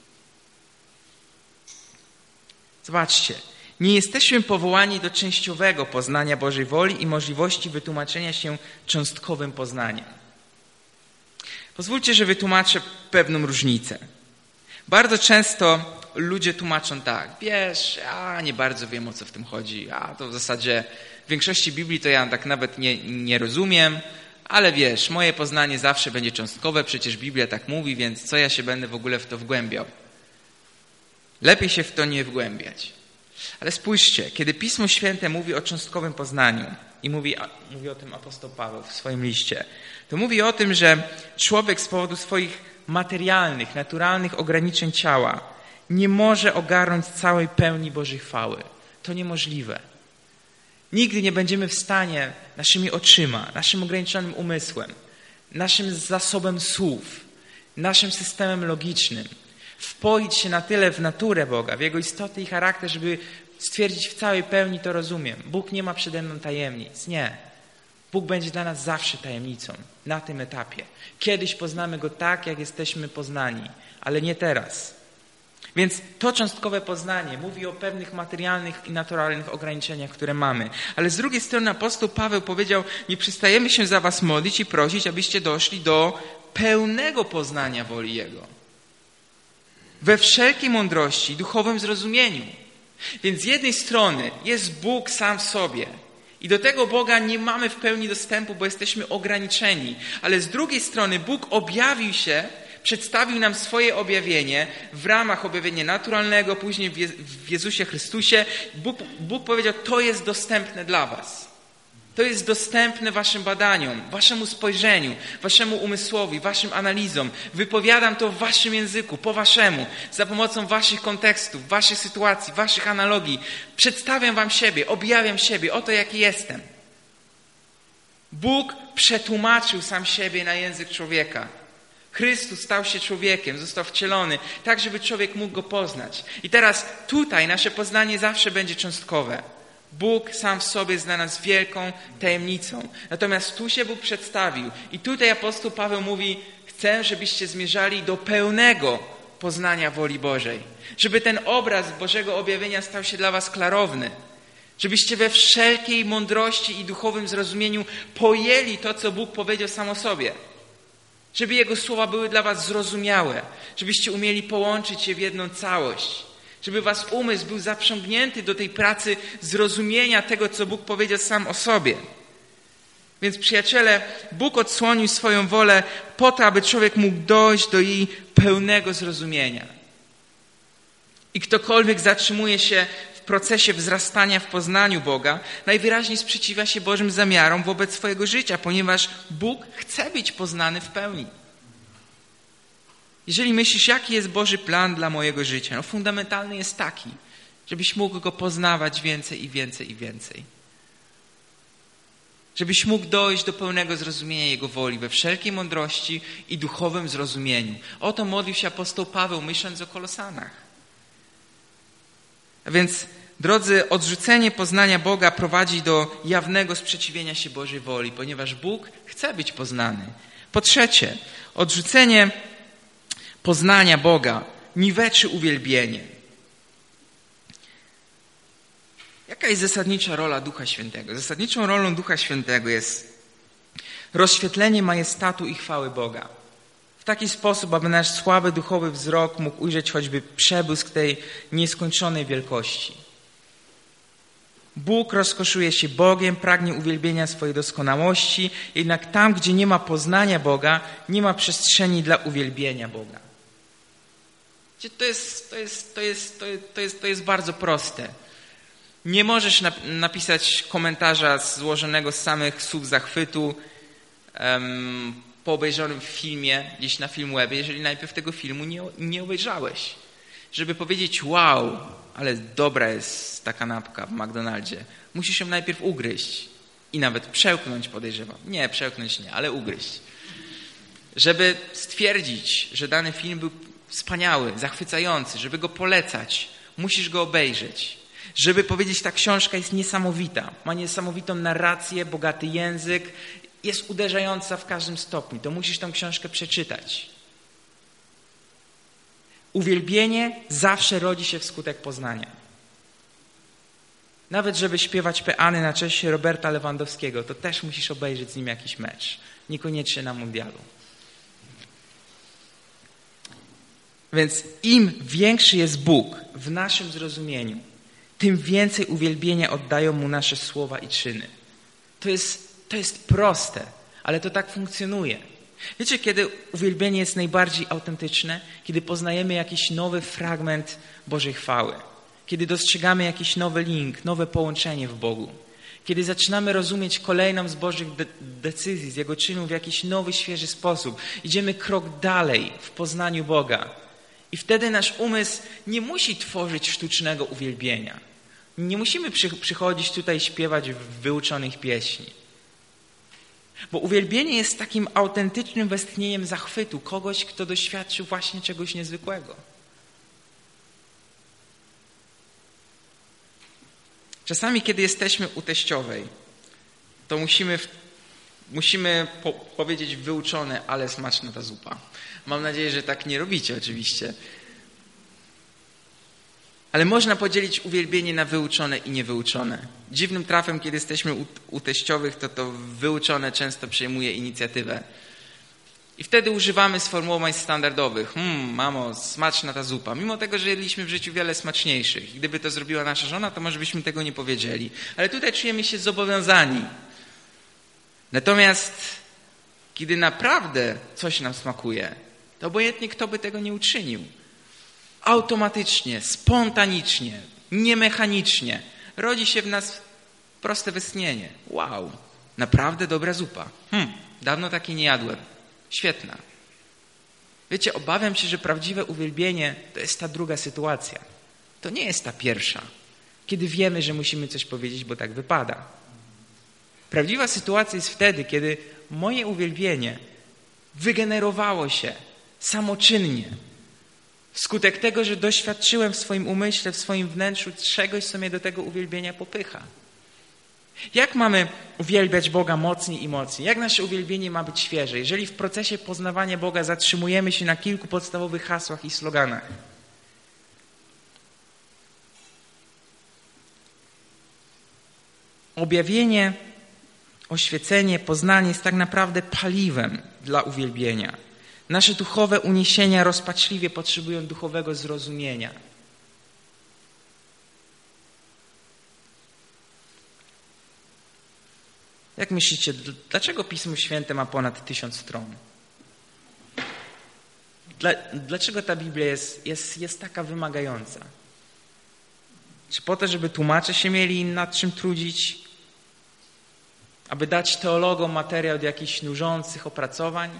Zobaczcie, nie jesteśmy powołani do częściowego poznania Bożej woli i możliwości wytłumaczenia się cząstkowym poznaniem. Pozwólcie, że wytłumaczę pewną różnicę. Bardzo często ludzie tłumaczą tak: wiesz, ja nie bardzo wiem, o co w tym chodzi, a to w zasadzie w większości Biblii to ja tak nawet nie rozumiem, ale wiesz, moje poznanie zawsze będzie cząstkowe, przecież Biblia tak mówi, więc co ja się będę w ogóle w to wgłębiał? Lepiej się w to nie wgłębiać. Ale spójrzcie, kiedy Pismo Święte mówi o cząstkowym poznaniu i mówi o tym apostoł Paweł w swoim liście, to mówi o tym, że człowiek z powodu swoich materialnych, naturalnych ograniczeń ciała nie może ogarnąć całej pełni Bożej chwały. To niemożliwe. Nigdy nie będziemy w stanie naszymi oczyma, naszym ograniczonym umysłem, naszym zasobem słów, naszym systemem logicznym wpoić się na tyle w naturę Boga, w Jego istotę i charakter, żeby stwierdzić w całej pełni to rozumiem. Bóg nie ma przede mną tajemnic. Nie. Bóg będzie dla nas zawsze tajemnicą na tym etapie. Kiedyś poznamy Go tak, jak jesteśmy poznani, ale nie teraz. Więc to cząstkowe poznanie mówi o pewnych materialnych i naturalnych ograniczeniach, które mamy. Ale z drugiej strony apostoł Paweł powiedział: nie przestajemy się za was modlić i prosić, abyście doszli do pełnego poznania woli Jego. We wszelkiej mądrości i duchowym zrozumieniu. Więc z jednej strony jest Bóg sam w sobie i do tego Boga nie mamy w pełni dostępu, bo jesteśmy ograniczeni. Ale z drugiej strony Bóg objawił się, przedstawił nam swoje objawienie w ramach objawienia naturalnego, później w Jezusie Chrystusie. Bóg powiedział: to jest dostępne dla was. To jest dostępne waszym badaniom, waszemu spojrzeniu, waszemu umysłowi, waszym analizom. Wypowiadam to w waszym języku, po waszemu, za pomocą waszych kontekstów, waszych sytuacji, waszych analogii. Przedstawiam wam siebie, objawiam siebie, oto jaki jestem. Bóg przetłumaczył sam siebie na język człowieka. Chrystus stał się człowiekiem, został wcielony, tak żeby człowiek mógł Go poznać. I teraz tutaj nasze poznanie zawsze będzie cząstkowe. Bóg sam w sobie jest dla nas wielką tajemnicą. Natomiast tu się Bóg przedstawił. I tutaj apostoł Paweł mówi: chcę, żebyście zmierzali do pełnego poznania woli Bożej. Żeby ten obraz Bożego objawienia stał się dla was klarowny. Żebyście we wszelkiej mądrości i duchowym zrozumieniu pojęli to, co Bóg powiedział sam o sobie. Żeby Jego słowa były dla was zrozumiałe. Żebyście umieli połączyć je w jedną całość. Żeby was umysł był zaprzągnięty do tej pracy zrozumienia tego, co Bóg powiedział sam o sobie. Więc przyjaciele, Bóg odsłonił swoją wolę po to, aby człowiek mógł dojść do jej pełnego zrozumienia. I ktokolwiek zatrzymuje się w procesie wzrastania w poznaniu Boga, najwyraźniej sprzeciwia się Bożym zamiarom wobec swojego życia, ponieważ Bóg chce być poznany w pełni. Jeżeli myślisz, jaki jest Boży plan dla mojego życia, fundamentalny jest taki, żebyś mógł Go poznawać więcej i więcej i więcej. Żebyś mógł dojść do pełnego zrozumienia Jego woli we wszelkiej mądrości i duchowym zrozumieniu. O to modlił się apostoł Paweł, myśląc o Kolosanach. A więc, drodzy, odrzucenie poznania Boga prowadzi do jawnego sprzeciwienia się Bożej woli, ponieważ Bóg chce być poznany. Po trzecie, odrzucenie poznania Boga niweczy uwielbienie. Jaka jest zasadnicza rola Ducha Świętego? Zasadniczą rolą Ducha Świętego jest rozświetlenie majestatu i chwały Boga. W taki sposób, aby nasz słaby duchowy wzrok mógł ujrzeć choćby przebłysk tej nieskończonej wielkości. Bóg rozkoszuje się Bogiem, pragnie uwielbienia swojej doskonałości, jednak tam, gdzie nie ma poznania Boga, nie ma przestrzeni dla uwielbienia Boga. To jest bardzo proste. Nie możesz napisać komentarza złożonego z samych słów zachwytu po obejrzanym filmie, gdzieś na Filmwebie, jeżeli najpierw tego filmu nie obejrzałeś. Żeby powiedzieć, wow, ale dobra jest ta kanapka w McDonaldzie, musisz ją najpierw ugryźć i nawet przełknąć, podejrzewam. Nie, przełknąć nie, ale ugryźć. Żeby stwierdzić, że dany film był wspaniały, zachwycający, żeby go polecać, musisz go obejrzeć. Żeby powiedzieć, ta książka jest niesamowita, ma niesamowitą narrację, bogaty język, jest uderzająca w każdym stopniu, to musisz tę książkę przeczytać. Uwielbienie zawsze rodzi się wskutek poznania. Nawet żeby śpiewać peany na cześć Roberta Lewandowskiego, to też musisz obejrzeć z nim jakiś mecz, niekoniecznie na mundialu. Więc im większy jest Bóg w naszym zrozumieniu, tym więcej uwielbienia oddają Mu nasze słowa i czyny. To jest proste, ale to tak funkcjonuje. Wiecie, kiedy uwielbienie jest najbardziej autentyczne? Kiedy poznajemy jakiś nowy fragment Bożej chwały. Kiedy dostrzegamy jakiś nowy link, nowe połączenie w Bogu. Kiedy zaczynamy rozumieć kolejną z Bożych decyzji, z Jego czynów w jakiś nowy, świeży sposób. Idziemy krok dalej w poznaniu Boga. I wtedy nasz umysł nie musi tworzyć sztucznego uwielbienia. Nie musimy przychodzić tutaj śpiewać wyuczonych pieśni. Bo uwielbienie jest takim autentycznym westchnieniem zachwytu kogoś, kto doświadczył właśnie czegoś niezwykłego. Czasami, kiedy jesteśmy u teściowej, to musimy powiedzieć wyuczone, ale smaczna ta zupa. Mam nadzieję, że tak nie robicie oczywiście. Ale można podzielić uwielbienie na wyuczone i niewyuczone. Dziwnym trafem, kiedy jesteśmy u teściowych, to wyuczone często przejmuje inicjatywę. I wtedy używamy sformułowań standardowych. Mamo, smaczna ta zupa. Mimo tego, że jedliśmy w życiu wiele smaczniejszych. Gdyby to zrobiła nasza żona, to może byśmy tego nie powiedzieli. Ale tutaj czujemy się zobowiązani. Natomiast kiedy naprawdę coś nam smakuje, to obojętnie kto by tego nie uczynił. Automatycznie, spontanicznie, niemechanicznie rodzi się w nas proste westchnienie. Wow, naprawdę dobra zupa. Dawno takiej nie jadłem. Świetna. Wiecie, obawiam się, że prawdziwe uwielbienie to jest ta druga sytuacja. To nie jest ta pierwsza, kiedy wiemy, że musimy coś powiedzieć, bo tak wypada. Prawdziwa sytuacja jest wtedy, kiedy moje uwielbienie wygenerowało się samoczynnie. Wskutek tego, że doświadczyłem w swoim umyśle, w swoim wnętrzu czegoś, co mnie do tego uwielbienia popycha. Jak mamy uwielbiać Boga mocniej i mocniej? Jak nasze uwielbienie ma być świeże? Jeżeli w procesie poznawania Boga zatrzymujemy się na kilku podstawowych hasłach i sloganach. Objawienie, oświecenie, poznanie jest tak naprawdę paliwem dla uwielbienia. Nasze duchowe uniesienia rozpaczliwie potrzebują duchowego zrozumienia. Jak myślicie, dlaczego Pismo Święte ma ponad 1000 stron? Dlaczego ta Biblia jest taka wymagająca? Czy po to, żeby tłumacze się mieli nad czym trudzić? Aby dać teologom materiał do jakichś nużących opracowań?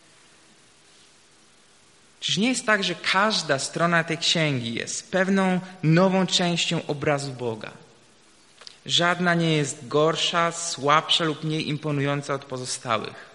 Czyż nie jest tak, że każda strona tej księgi jest pewną nową częścią obrazu Boga? Żadna nie jest gorsza, słabsza lub mniej imponująca od pozostałych.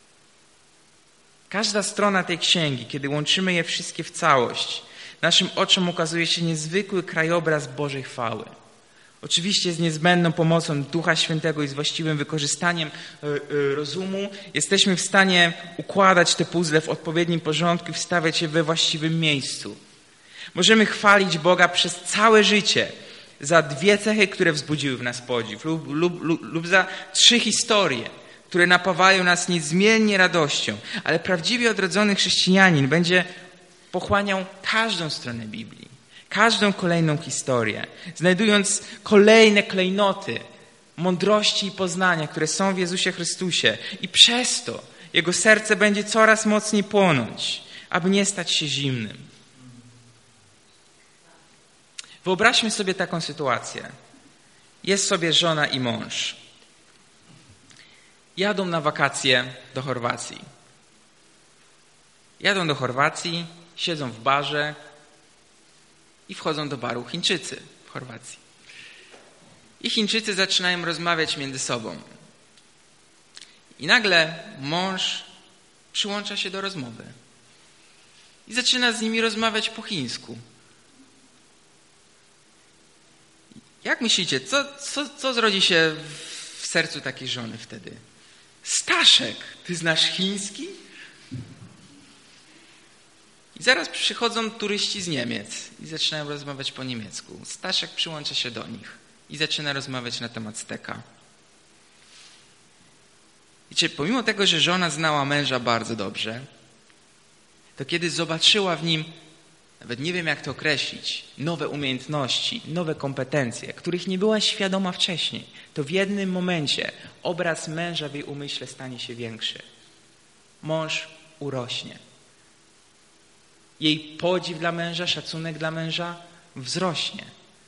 Każda strona tej księgi, kiedy łączymy je wszystkie w całość, naszym oczom ukazuje się niezwykły krajobraz Bożej chwały. Oczywiście z niezbędną pomocą Ducha Świętego i z właściwym wykorzystaniem rozumu jesteśmy w stanie układać te puzzle w odpowiednim porządku i wstawiać je we właściwym miejscu. Możemy chwalić Boga przez całe życie, za 2 cechy, które wzbudziły w nas podziw, lub za 3 historie, które napawają nas niezmiennie radością. Ale prawdziwie odrodzony chrześcijanin będzie pochłaniał każdą stronę Biblii, każdą kolejną historię, znajdując kolejne klejnoty mądrości i poznania, które są w Jezusie Chrystusie. I przez to jego serce będzie coraz mocniej płonąć, aby nie stać się zimnym. Wyobraźmy sobie taką sytuację. Jest sobie żona i mąż. Jadą na wakacje do Chorwacji. Jadą do Chorwacji, siedzą w barze i wchodzą do baru Chińczycy w Chorwacji. I Chińczycy zaczynają rozmawiać między sobą. I nagle mąż przyłącza się do rozmowy. I zaczyna z nimi rozmawiać po chińsku. Jak myślicie, co zrodzi się w sercu takiej żony wtedy? Staszek, ty znasz chiński? I zaraz przychodzą turyści z Niemiec i zaczynają rozmawiać po niemiecku. Staszek przyłącza się do nich i zaczyna rozmawiać na temat steka. Wiecie, pomimo tego, że żona znała męża bardzo dobrze, to kiedy zobaczyła w nim, nawet nie wiem jak to określić, nowe umiejętności, nowe kompetencje, których nie była świadoma wcześniej, to w jednym momencie obraz męża w jej umyśle stanie się większy. Mąż urośnie. Jej podziw dla męża, szacunek dla męża wzrośnie.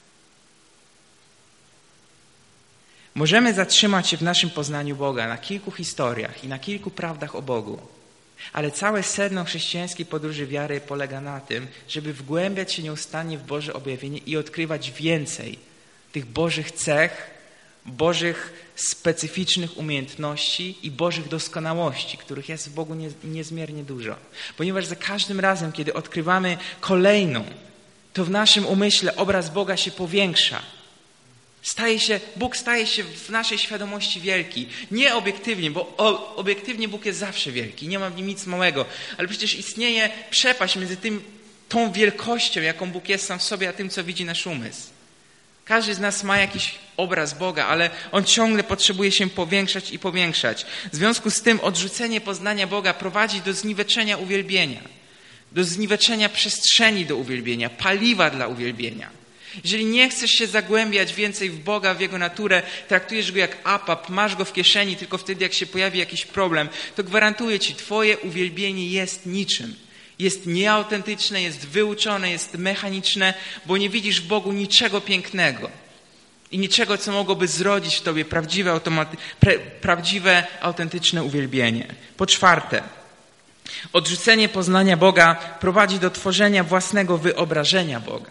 Możemy zatrzymać się w naszym poznaniu Boga na kilku historiach i na kilku prawdach o Bogu. Ale całe sedno chrześcijańskiej podróży wiary polega na tym, żeby wgłębiać się nieustannie w Boże objawienie i odkrywać więcej tych Bożych cech, Bożych specyficznych umiejętności i Bożych doskonałości, których jest w Bogu niezmiernie dużo. Ponieważ za każdym razem, kiedy odkrywamy kolejną, to w naszym umyśle obraz Boga się powiększa. Bóg staje się w naszej świadomości wielki. Nie obiektywnie, bo obiektywnie Bóg jest zawsze wielki. Nie ma w nim nic małego. Ale przecież istnieje przepaść między tą wielkością, jaką Bóg jest sam w sobie, a tym, co widzi nasz umysł. Każdy z nas ma jakiś obraz Boga, ale on ciągle potrzebuje się powiększać i powiększać. W związku z tym odrzucenie poznania Boga prowadzi do zniweczenia uwielbienia. Do zniweczenia przestrzeni do uwielbienia, paliwa dla uwielbienia. Jeżeli nie chcesz się zagłębiać więcej w Boga, w Jego naturę, traktujesz Go jak apap, masz Go w kieszeni tylko wtedy, jak się pojawi jakiś problem, to gwarantuję Ci, Twoje uwielbienie jest niczym. Jest nieautentyczne, jest wyuczone, jest mechaniczne, bo nie widzisz w Bogu niczego pięknego i niczego, co mogłoby zrodzić w Tobie prawdziwe, autentyczne uwielbienie. Po czwarte, odrzucenie poznania Boga prowadzi do tworzenia własnego wyobrażenia Boga.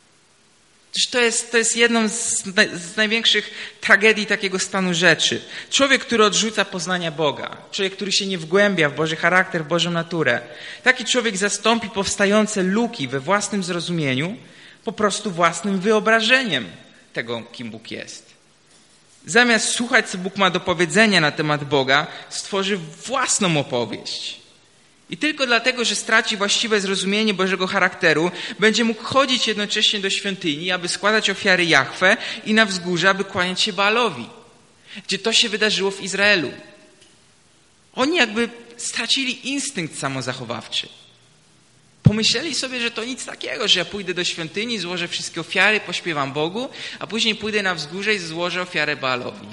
To jest jedną z największych tragedii takiego stanu rzeczy. Człowiek, który odrzuca poznania Boga, człowiek, który się nie wgłębia w Boży charakter, w Bożą naturę, taki człowiek zastąpi powstające luki we własnym zrozumieniu po prostu własnym wyobrażeniem tego, kim Bóg jest. Zamiast słuchać, co Bóg ma do powiedzenia na temat Boga, stworzy własną opowieść. I tylko dlatego, że straci właściwe zrozumienie Bożego charakteru, będzie mógł chodzić jednocześnie do świątyni, aby składać ofiary Jahwe i na wzgórze, aby kłaniać się Baalowi. Gdzie to się wydarzyło w Izraelu. Oni jakby stracili instynkt samozachowawczy. Pomyśleli sobie, że to nic takiego, że ja pójdę do świątyni, złożę wszystkie ofiary, pośpiewam Bogu, a później pójdę na wzgórze i złożę ofiarę Baalowi.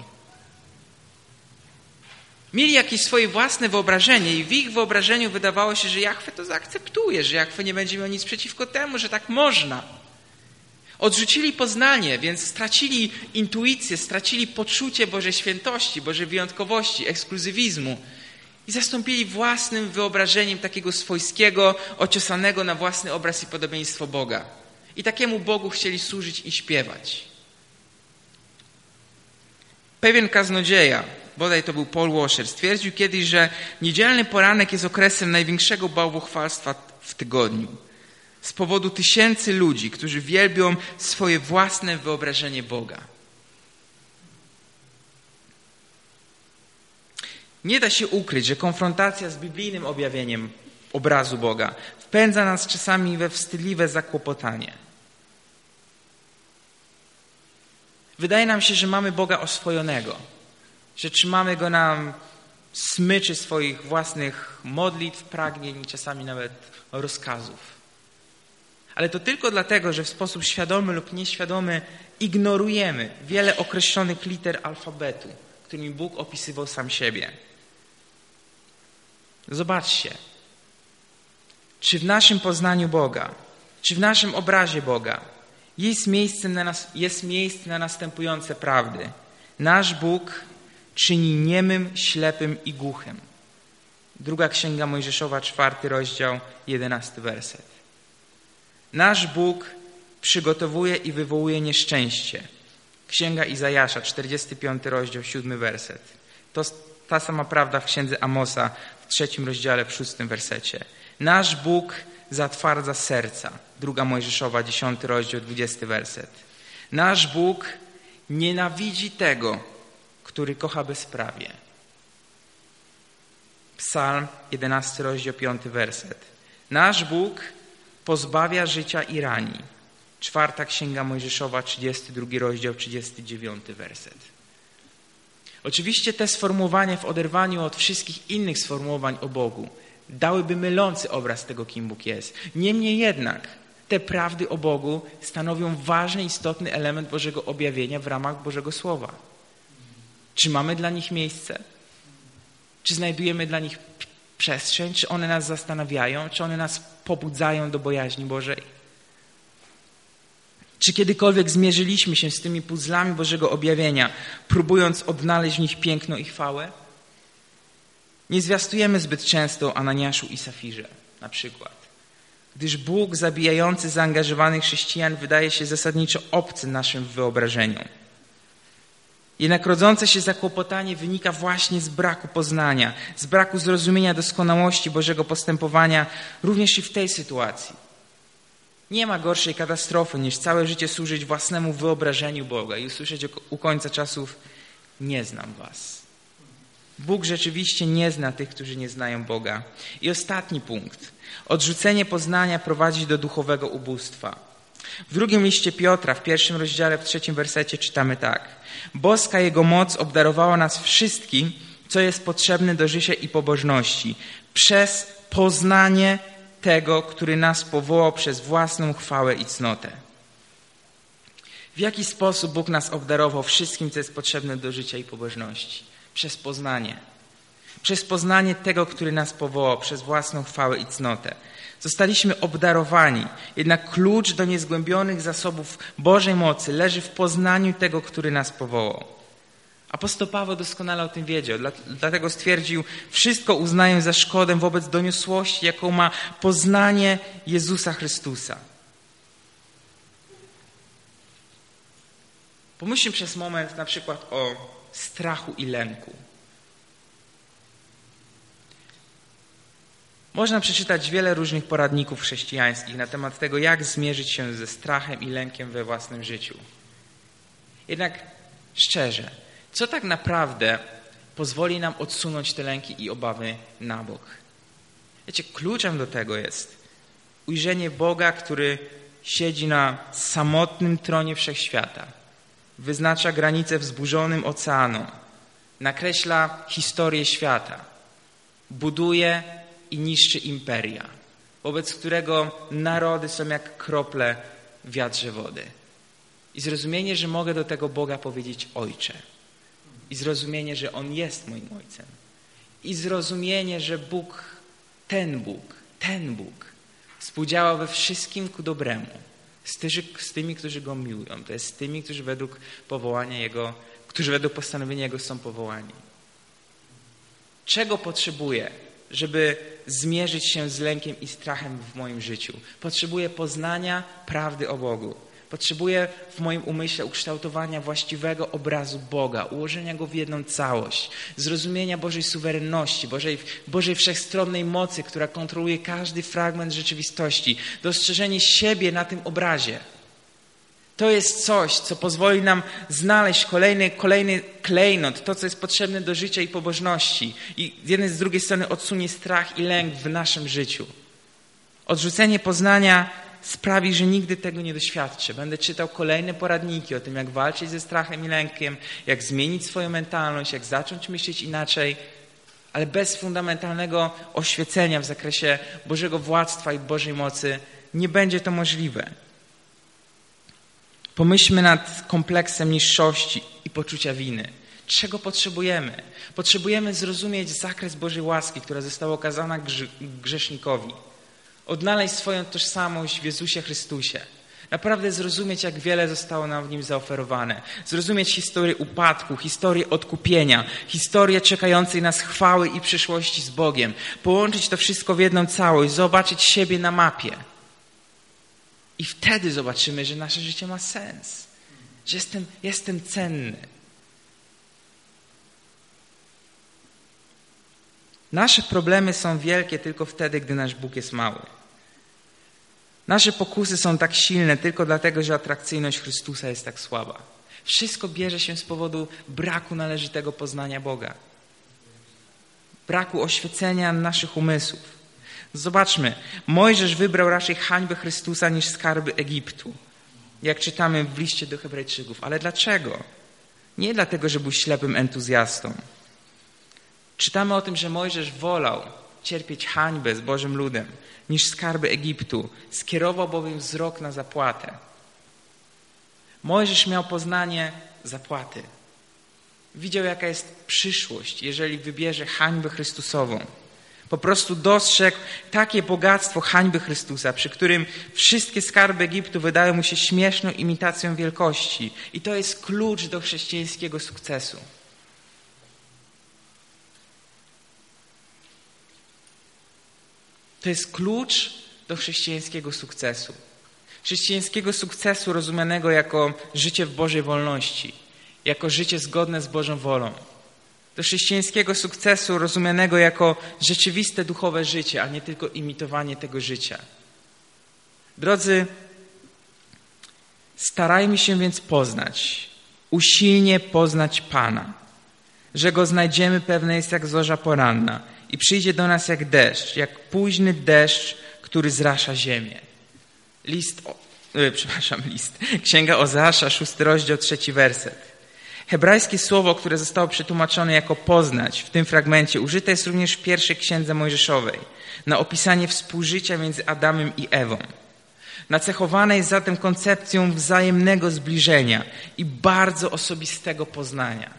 Mieli jakieś swoje własne wyobrażenie i w ich wyobrażeniu wydawało się, że Jahwe to zaakceptuje, że Jahwe nie będzie miał nic przeciwko temu, że tak można. Odrzucili poznanie, więc stracili intuicję, stracili poczucie Bożej świętości, Bożej wyjątkowości, ekskluzywizmu i zastąpili własnym wyobrażeniem takiego swojskiego, ociosanego na własny obraz i podobieństwo Boga. I takiemu Bogu chcieli służyć i śpiewać. Pewien kaznodzieja, bodaj to był Paul Washer, stwierdził kiedyś, że niedzielny poranek jest okresem największego bałwochwalstwa w tygodniu. Z powodu tysięcy ludzi, którzy wielbią swoje własne wyobrażenie Boga. Nie da się ukryć, że konfrontacja z biblijnym objawieniem obrazu Boga wpędza nas czasami we wstydliwe zakłopotanie. Wydaje nam się, że mamy Boga oswojonego, że trzymamy Go na smyczy swoich własnych modlitw, pragnień, czasami nawet rozkazów. Ale to tylko dlatego, że w sposób świadomy lub nieświadomy ignorujemy wiele określonych liter alfabetu, którymi Bóg opisywał sam siebie. Zobaczcie, czy w naszym poznaniu Boga, czy w naszym obrazie Boga jest miejsce na następujące prawdy. Nasz Bóg czyni niemym, ślepym i głuchym. 2 Księga Mojżeszowa, 4 rozdział, 11 werset. Nasz Bóg przygotowuje i wywołuje nieszczęście. Księga Izajasza, 45 rozdział, 7 werset. To ta sama prawda w Księdze Amosa, w 3 rozdziale, w 6 wersecie. Nasz Bóg zatwardza serca. 2 Mojżeszowa, 10 rozdział, 20 werset. Nasz Bóg nienawidzi tego, który kocha bezprawie. Psalm 11 rozdział, 5 werset. Nasz Bóg pozbawia życia i rani. 4 Księga Mojżeszowa, 32 rozdział, 39 werset. Oczywiście te sformułowania w oderwaniu od wszystkich innych sformułowań o Bogu dałyby mylący obraz tego, kim Bóg jest. Niemniej jednak te prawdy o Bogu stanowią ważny, istotny element Bożego objawienia w ramach Bożego Słowa. Czy mamy dla nich miejsce? Czy znajdujemy dla nich przestrzeń? Czy one nas zastanawiają? Czy one nas pobudzają do bojaźni Bożej? Czy kiedykolwiek zmierzyliśmy się z tymi puzzlami Bożego objawienia, próbując odnaleźć w nich piękno i chwałę? Nie zwiastujemy zbyt często o Ananiaszu i Safirze, na przykład, gdyż Bóg zabijający zaangażowanych chrześcijan wydaje się zasadniczo obcy naszym wyobrażeniom. Jednak rodzące się zakłopotanie wynika właśnie z braku poznania, z braku zrozumienia doskonałości Bożego postępowania, również i w tej sytuacji. Nie ma gorszej katastrofy, niż całe życie służyć własnemu wyobrażeniu Boga i usłyszeć u końca czasów: nie znam was. Bóg rzeczywiście nie zna tych, którzy nie znają Boga. I ostatni punkt. Odrzucenie poznania prowadzi do duchowego ubóstwa. W 2 liście Piotra, w 1 rozdziale, w 3 wersecie czytamy tak. Boska Jego moc obdarowała nas wszystkim, co jest potrzebne do życia i pobożności, przez poznanie tego, który nas powołał przez własną chwałę i cnotę. W jaki sposób Bóg nas obdarował wszystkim, co jest potrzebne do życia i pobożności? Przez poznanie. Przez poznanie tego, który nas powołał, przez własną chwałę i cnotę. Zostaliśmy obdarowani, jednak klucz do niezgłębionych zasobów Bożej mocy leży w poznaniu tego, który nas powołał. Apostoł Paweł doskonale o tym wiedział, dlatego stwierdził: wszystko uznaję za szkodę wobec doniosłości, jaką ma poznanie Jezusa Chrystusa. Pomyślmy przez moment na przykład o strachu i lęku. Można przeczytać wiele różnych poradników chrześcijańskich na temat tego, jak zmierzyć się ze strachem i lękiem we własnym życiu. Jednak szczerze, co tak naprawdę pozwoli nam odsunąć te lęki i obawy na bok? Wiecie, kluczem do tego jest ujrzenie Boga, który siedzi na samotnym tronie wszechświata, wyznacza granice wzburzonym oceanom, nakreśla historię świata, buduje i niszczy imperia, wobec którego narody są jak krople w wiatrze wody. I zrozumienie, że mogę do tego Boga powiedzieć Ojcze. I zrozumienie, że On jest moim Ojcem. I zrozumienie, że Bóg, ten Bóg współdziała we wszystkim ku dobremu. Z tymi, którzy Go miłują. To jest z tymi, którzy według powołania Jego, którzy według postanowienia Jego są powołani. Czego potrzebuję, żeby zmierzyć się z lękiem i strachem w moim życiu? Potrzebuję poznania prawdy o Bogu. Potrzebuję w moim umyśle ukształtowania właściwego obrazu Boga, ułożenia Go w jedną całość, zrozumienia Bożej suwerenności, Bożej wszechstronnej mocy, która kontroluje każdy fragment rzeczywistości, dostrzeżenie siebie na tym obrazie. To jest coś, co pozwoli nam znaleźć kolejny klejnot, to, co jest potrzebne do życia i pobożności. I z jednej, z drugiej strony odsunie strach i lęk w naszym życiu. Odrzucenie poznania sprawi, że nigdy tego nie doświadczę. Będę czytał kolejne poradniki o tym, jak walczyć ze strachem i lękiem, jak zmienić swoją mentalność, jak zacząć myśleć inaczej, ale bez fundamentalnego oświecenia w zakresie Bożego władztwa i Bożej mocy nie będzie to możliwe. Pomyślmy nad kompleksem niższości i poczucia winy. Czego potrzebujemy? Potrzebujemy zrozumieć zakres Bożej łaski, która została okazana grzesznikowi. Odnaleźć swoją tożsamość w Jezusie Chrystusie. Naprawdę zrozumieć, jak wiele zostało nam w Nim zaoferowane. Zrozumieć historię upadku, historię odkupienia, historię czekającej nas chwały i przyszłości z Bogiem. Połączyć to wszystko w jedną całość, zobaczyć siebie na mapie. I wtedy zobaczymy, że nasze życie ma sens. Że jestem cenny. Nasze problemy są wielkie tylko wtedy, gdy nasz Bóg jest mały. Nasze pokusy są tak silne tylko dlatego, że atrakcyjność Chrystusa jest tak słaba. Wszystko bierze się z powodu braku należytego poznania Boga. Braku oświecenia naszych umysłów. Zobaczmy, Mojżesz wybrał raczej hańbę Chrystusa niż skarby Egiptu. Jak czytamy w liście do Hebrajczyków. Ale dlaczego? Nie dlatego, że był ślepym entuzjastą. Czytamy o tym, że Mojżesz wolał cierpieć hańbę z Bożym ludem niż skarby Egiptu. Skierował bowiem wzrok na zapłatę. Mojżesz miał poznanie zapłaty. Widział, jaka jest przyszłość, jeżeli wybierze hańbę Chrystusową. Po prostu dostrzegł takie bogactwo hańby Chrystusa, przy którym wszystkie skarby Egiptu wydają mu się śmieszną imitacją wielkości. I to jest klucz do chrześcijańskiego sukcesu. To jest klucz do chrześcijańskiego sukcesu. Chrześcijańskiego sukcesu rozumianego jako życie w Bożej wolności, jako życie zgodne z Bożą wolą. Do chrześcijańskiego sukcesu rozumianego jako rzeczywiste duchowe życie, a nie tylko imitowanie tego życia. Drodzy, starajmy się więc poznać, usilnie poznać Pana. Że Go znajdziemy, pewne jest jak zorza poranna i przyjdzie do nas jak deszcz, jak późny deszcz, który zrasza ziemię. Księga Ozeasza, 6 rozdział, 3 werset. Hebrajskie słowo, które zostało przetłumaczone jako poznać w tym fragmencie, użyte jest również w pierwszej księdze Mojżeszowej na opisanie współżycia między Adamem i Ewą. Nacechowane jest zatem koncepcją wzajemnego zbliżenia i bardzo osobistego poznania.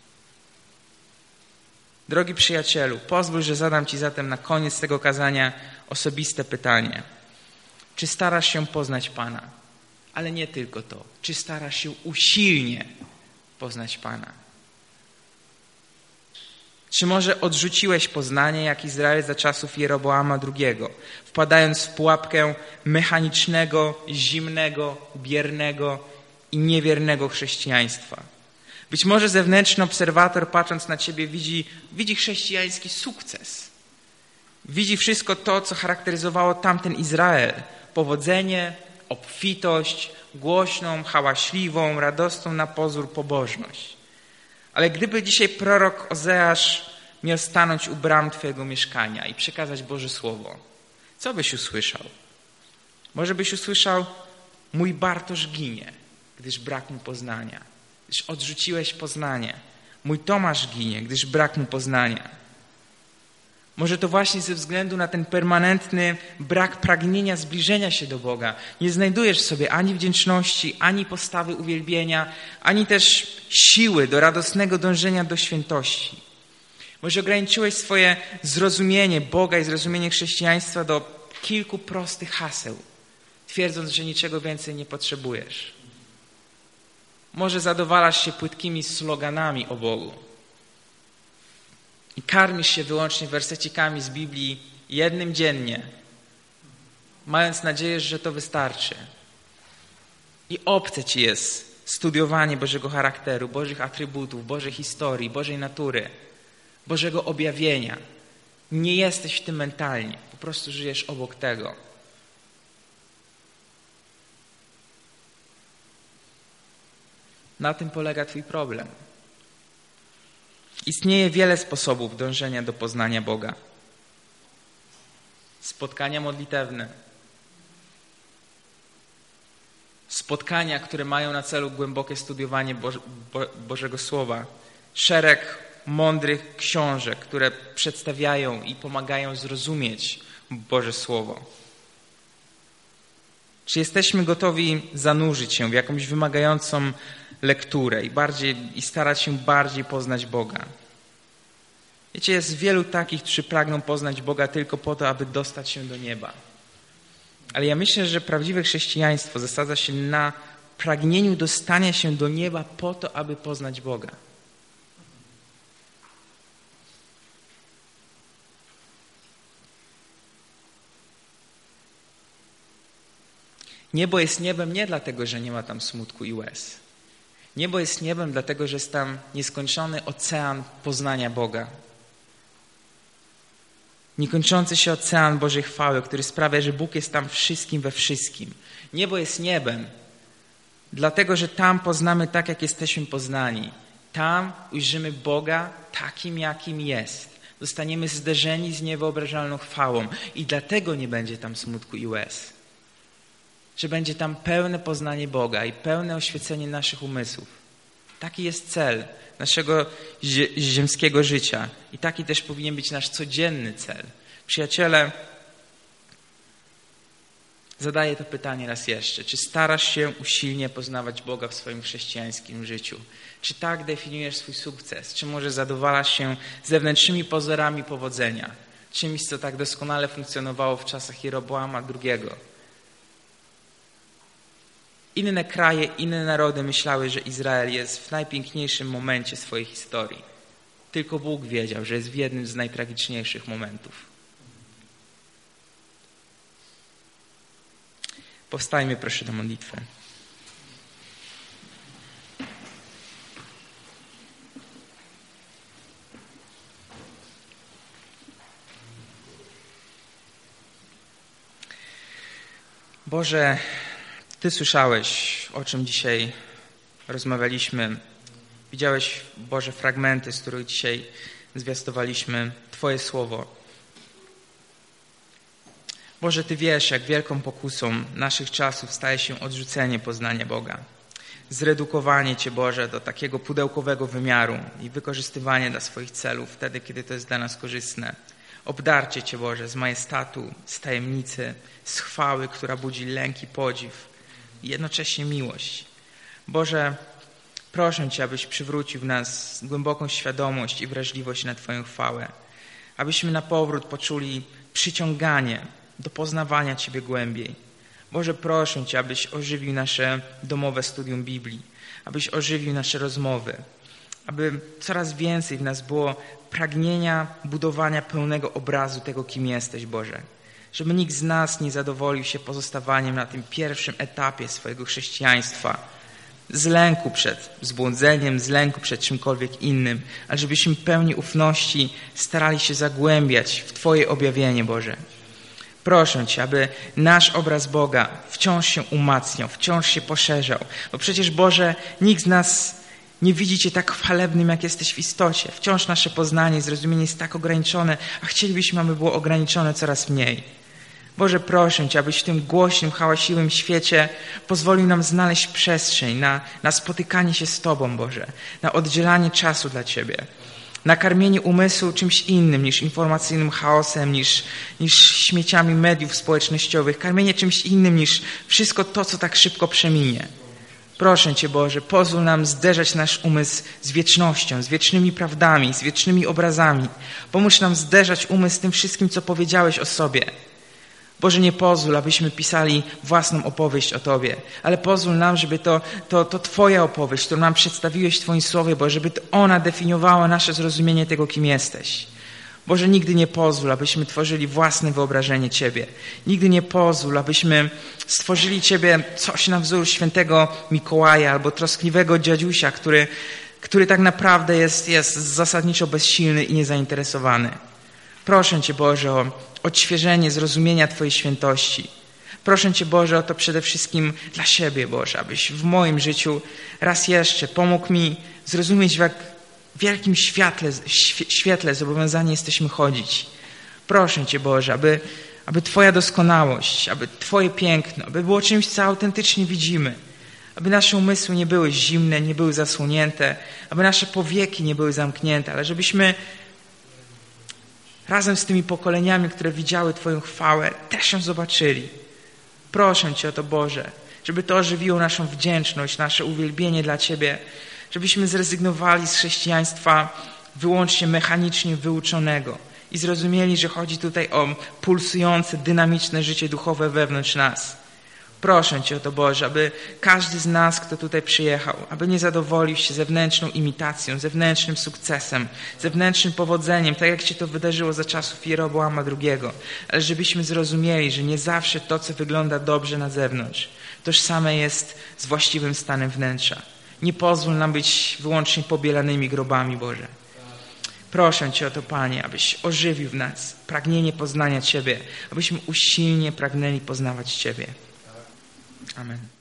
Drogi przyjacielu, pozwól, że zadam Ci zatem na koniec tego kazania osobiste pytanie. Czy starasz się poznać Pana? Ale nie tylko to. Czy starasz się usilnie poznać Pana? Czy może odrzuciłeś poznanie jak Izrael za czasów Jeroboama II, wpadając w pułapkę mechanicznego, zimnego, biernego i niewiernego chrześcijaństwa? Być może zewnętrzny obserwator, patrząc na ciebie, widzi chrześcijański sukces. Widzi wszystko to, co charakteryzowało tamten Izrael. Powodzenie, obfitość, głośną, hałaśliwą, radosną na pozór pobożność. Ale gdyby dzisiaj prorok Ozeasz miał stanąć u bram twojego mieszkania i przekazać Boże Słowo, co byś usłyszał? Może byś usłyszał: mój Bartosz ginie, gdyż brak mu poznania. Gdyż odrzuciłeś poznanie. Mój Tomasz ginie, gdyż brak mu poznania. Może to właśnie ze względu na ten permanentny brak pragnienia zbliżenia się do Boga nie znajdujesz w sobie ani wdzięczności, ani postawy uwielbienia, ani też siły do radosnego dążenia do świętości. Może ograniczyłeś swoje zrozumienie Boga i zrozumienie chrześcijaństwa do kilku prostych haseł, twierdząc, że niczego więcej nie potrzebujesz. Może zadowalasz się płytkimi sloganami o Bogu i karmisz się wyłącznie wersecikami z Biblii jednym dziennie, mając nadzieję, że to wystarczy. I obce ci jest studiowanie Bożego charakteru, Bożych atrybutów, Bożej historii, Bożej natury, Bożego objawienia. Nie jesteś w tym mentalnie, po prostu żyjesz obok tego. Na tym polega twój problem. Istnieje wiele sposobów dążenia do poznania Boga. Spotkania modlitewne, spotkania, które mają na celu głębokie studiowanie Bożego Słowa. Szereg mądrych książek, które przedstawiają i pomagają zrozumieć Boże Słowo. Czy jesteśmy gotowi zanurzyć się w jakąś wymagającą lekturę i starać się bardziej poznać Boga? Wiecie, jest wielu takich, którzy pragną poznać Boga tylko po to, aby dostać się do nieba. Ale ja myślę, że prawdziwe chrześcijaństwo zasadza się na pragnieniu dostania się do nieba po to, aby poznać Boga. Niebo jest niebem nie dlatego, że nie ma tam smutku i łez. Niebo jest niebem dlatego, że jest tam nieskończony ocean poznania Boga. Niekończący się ocean Bożej chwały, który sprawia, że Bóg jest tam wszystkim we wszystkim. Niebo jest niebem dlatego, że tam poznamy tak, jak jesteśmy poznani. Tam ujrzymy Boga takim, jakim jest. Zostaniemy zderzeni z niewyobrażalną chwałą i dlatego nie będzie tam smutku i łez. Że będzie tam pełne poznanie Boga i pełne oświecenie naszych umysłów. Taki jest cel naszego ziemskiego życia i taki też powinien być nasz codzienny cel. Przyjaciele, zadaję to pytanie raz jeszcze. Czy starasz się usilnie poznawać Boga w swoim chrześcijańskim życiu? Czy tak definiujesz swój sukces? Czy może zadowalasz się zewnętrznymi pozorami powodzenia? Czymś, co tak doskonale funkcjonowało w czasach Jeroboama II? Inne kraje, inne narody myślały, że Izrael jest w najpiękniejszym momencie swojej historii. Tylko Bóg wiedział, że jest w jednym z najtragiczniejszych momentów. Powstajmy proszę do modlitwy. Boże, Ty słyszałeś, o czym dzisiaj rozmawialiśmy. Widziałeś, Boże, fragmenty, z których dzisiaj zwiastowaliśmy Twoje słowo. Boże, Ty wiesz, jak wielką pokusą naszych czasów staje się odrzucenie poznania Boga. Zredukowanie Cię, Boże, do takiego pudełkowego wymiaru i wykorzystywanie dla swoich celów wtedy, kiedy to jest dla nas korzystne. Obdarcie Cię, Boże, z majestatu, z tajemnicy, z chwały, która budzi lęk i podziw i jednocześnie miłość. Boże, proszę Cię, abyś przywrócił w nas głęboką świadomość i wrażliwość na Twoją chwałę. Abyśmy na powrót poczuli przyciąganie do poznawania Ciebie głębiej. Boże, proszę Cię, abyś ożywił nasze domowe studium Biblii, abyś ożywił nasze rozmowy, aby coraz więcej w nas było pragnienia budowania pełnego obrazu tego, kim jesteś, Boże. Żeby nikt z nas nie zadowolił się pozostawaniem na tym pierwszym etapie swojego chrześcijaństwa, z lęku przed zbłądzeniem, z lęku przed czymkolwiek innym, ale żebyśmy pełni ufności starali się zagłębiać w Twoje objawienie, Boże. Proszę Cię, aby nasz obraz Boga wciąż się umacniał, wciąż się poszerzał, bo przecież, Boże, nikt z nas nie widzi Cię tak chwalebnym, jak jesteś w istocie. Wciąż nasze poznanie i zrozumienie jest tak ograniczone, a chcielibyśmy, aby było ograniczone coraz mniej. Boże, proszę Cię, abyś w tym głośnym, hałaśliwym świecie pozwolił nam znaleźć przestrzeń na spotykanie się z Tobą, Boże, na oddzielanie czasu dla Ciebie, na karmienie umysłu czymś innym niż informacyjnym chaosem, niż śmieciami mediów społecznościowych, karmienie czymś innym niż wszystko to, co tak szybko przeminie. Proszę Cię, Boże, pozwól nam zderzać nasz umysł z wiecznością, z wiecznymi prawdami, z wiecznymi obrazami. Pomóż nam zderzać umysł z tym wszystkim, co powiedziałeś o sobie. Boże, nie pozwól, abyśmy pisali własną opowieść o Tobie, ale pozwól nam, żeby to Twoja opowieść, którą nam przedstawiłeś w Twoim Słowie, Boże, żeby ona definiowała nasze zrozumienie tego, kim jesteś. Boże, nigdy nie pozwól, abyśmy tworzyli własne wyobrażenie Ciebie. Nigdy nie pozwól, abyśmy stworzyli Ciebie coś na wzór świętego Mikołaja albo troskliwego dziadziusia, który tak naprawdę jest zasadniczo bezsilny i niezainteresowany. Proszę Cię, Boże, o odświeżenie zrozumienia Twojej świętości. Proszę Cię, Boże, o to przede wszystkim dla siebie, Boże, abyś w moim życiu raz jeszcze pomógł mi zrozumieć, w jak wielkim świetle zobowiązani jesteśmy chodzić. Proszę Cię, Boże, aby Twoja doskonałość, aby Twoje piękno, aby było czymś, co autentycznie widzimy. aby nasze umysły nie były zimne, nie były zasłonięte, aby nasze powieki nie były zamknięte, ale żebyśmy razem z tymi pokoleniami, które widziały Twoją chwałę, też ją zobaczyli. Proszę Cię o to, Boże, żeby to ożywiło naszą wdzięczność, nasze uwielbienie dla Ciebie, żebyśmy zrezygnowali z chrześcijaństwa wyłącznie mechanicznie wyuczonego i zrozumieli, że chodzi tutaj o pulsujące, dynamiczne życie duchowe wewnątrz nas. Proszę Cię o to, Boże, aby każdy z nas, kto tutaj przyjechał, aby nie zadowolił się zewnętrzną imitacją, zewnętrznym sukcesem, zewnętrznym powodzeniem, tak jak się to wydarzyło za czasów Jeroboama II, ale żebyśmy zrozumieli, że nie zawsze to, co wygląda dobrze na zewnątrz, tożsame jest z właściwym stanem wnętrza. Nie pozwól nam być wyłącznie pobielanymi grobami, Boże. Proszę Cię o to, Panie, abyś ożywił w nas pragnienie poznania Ciebie, abyśmy usilnie pragnęli poznawać Ciebie. Amen.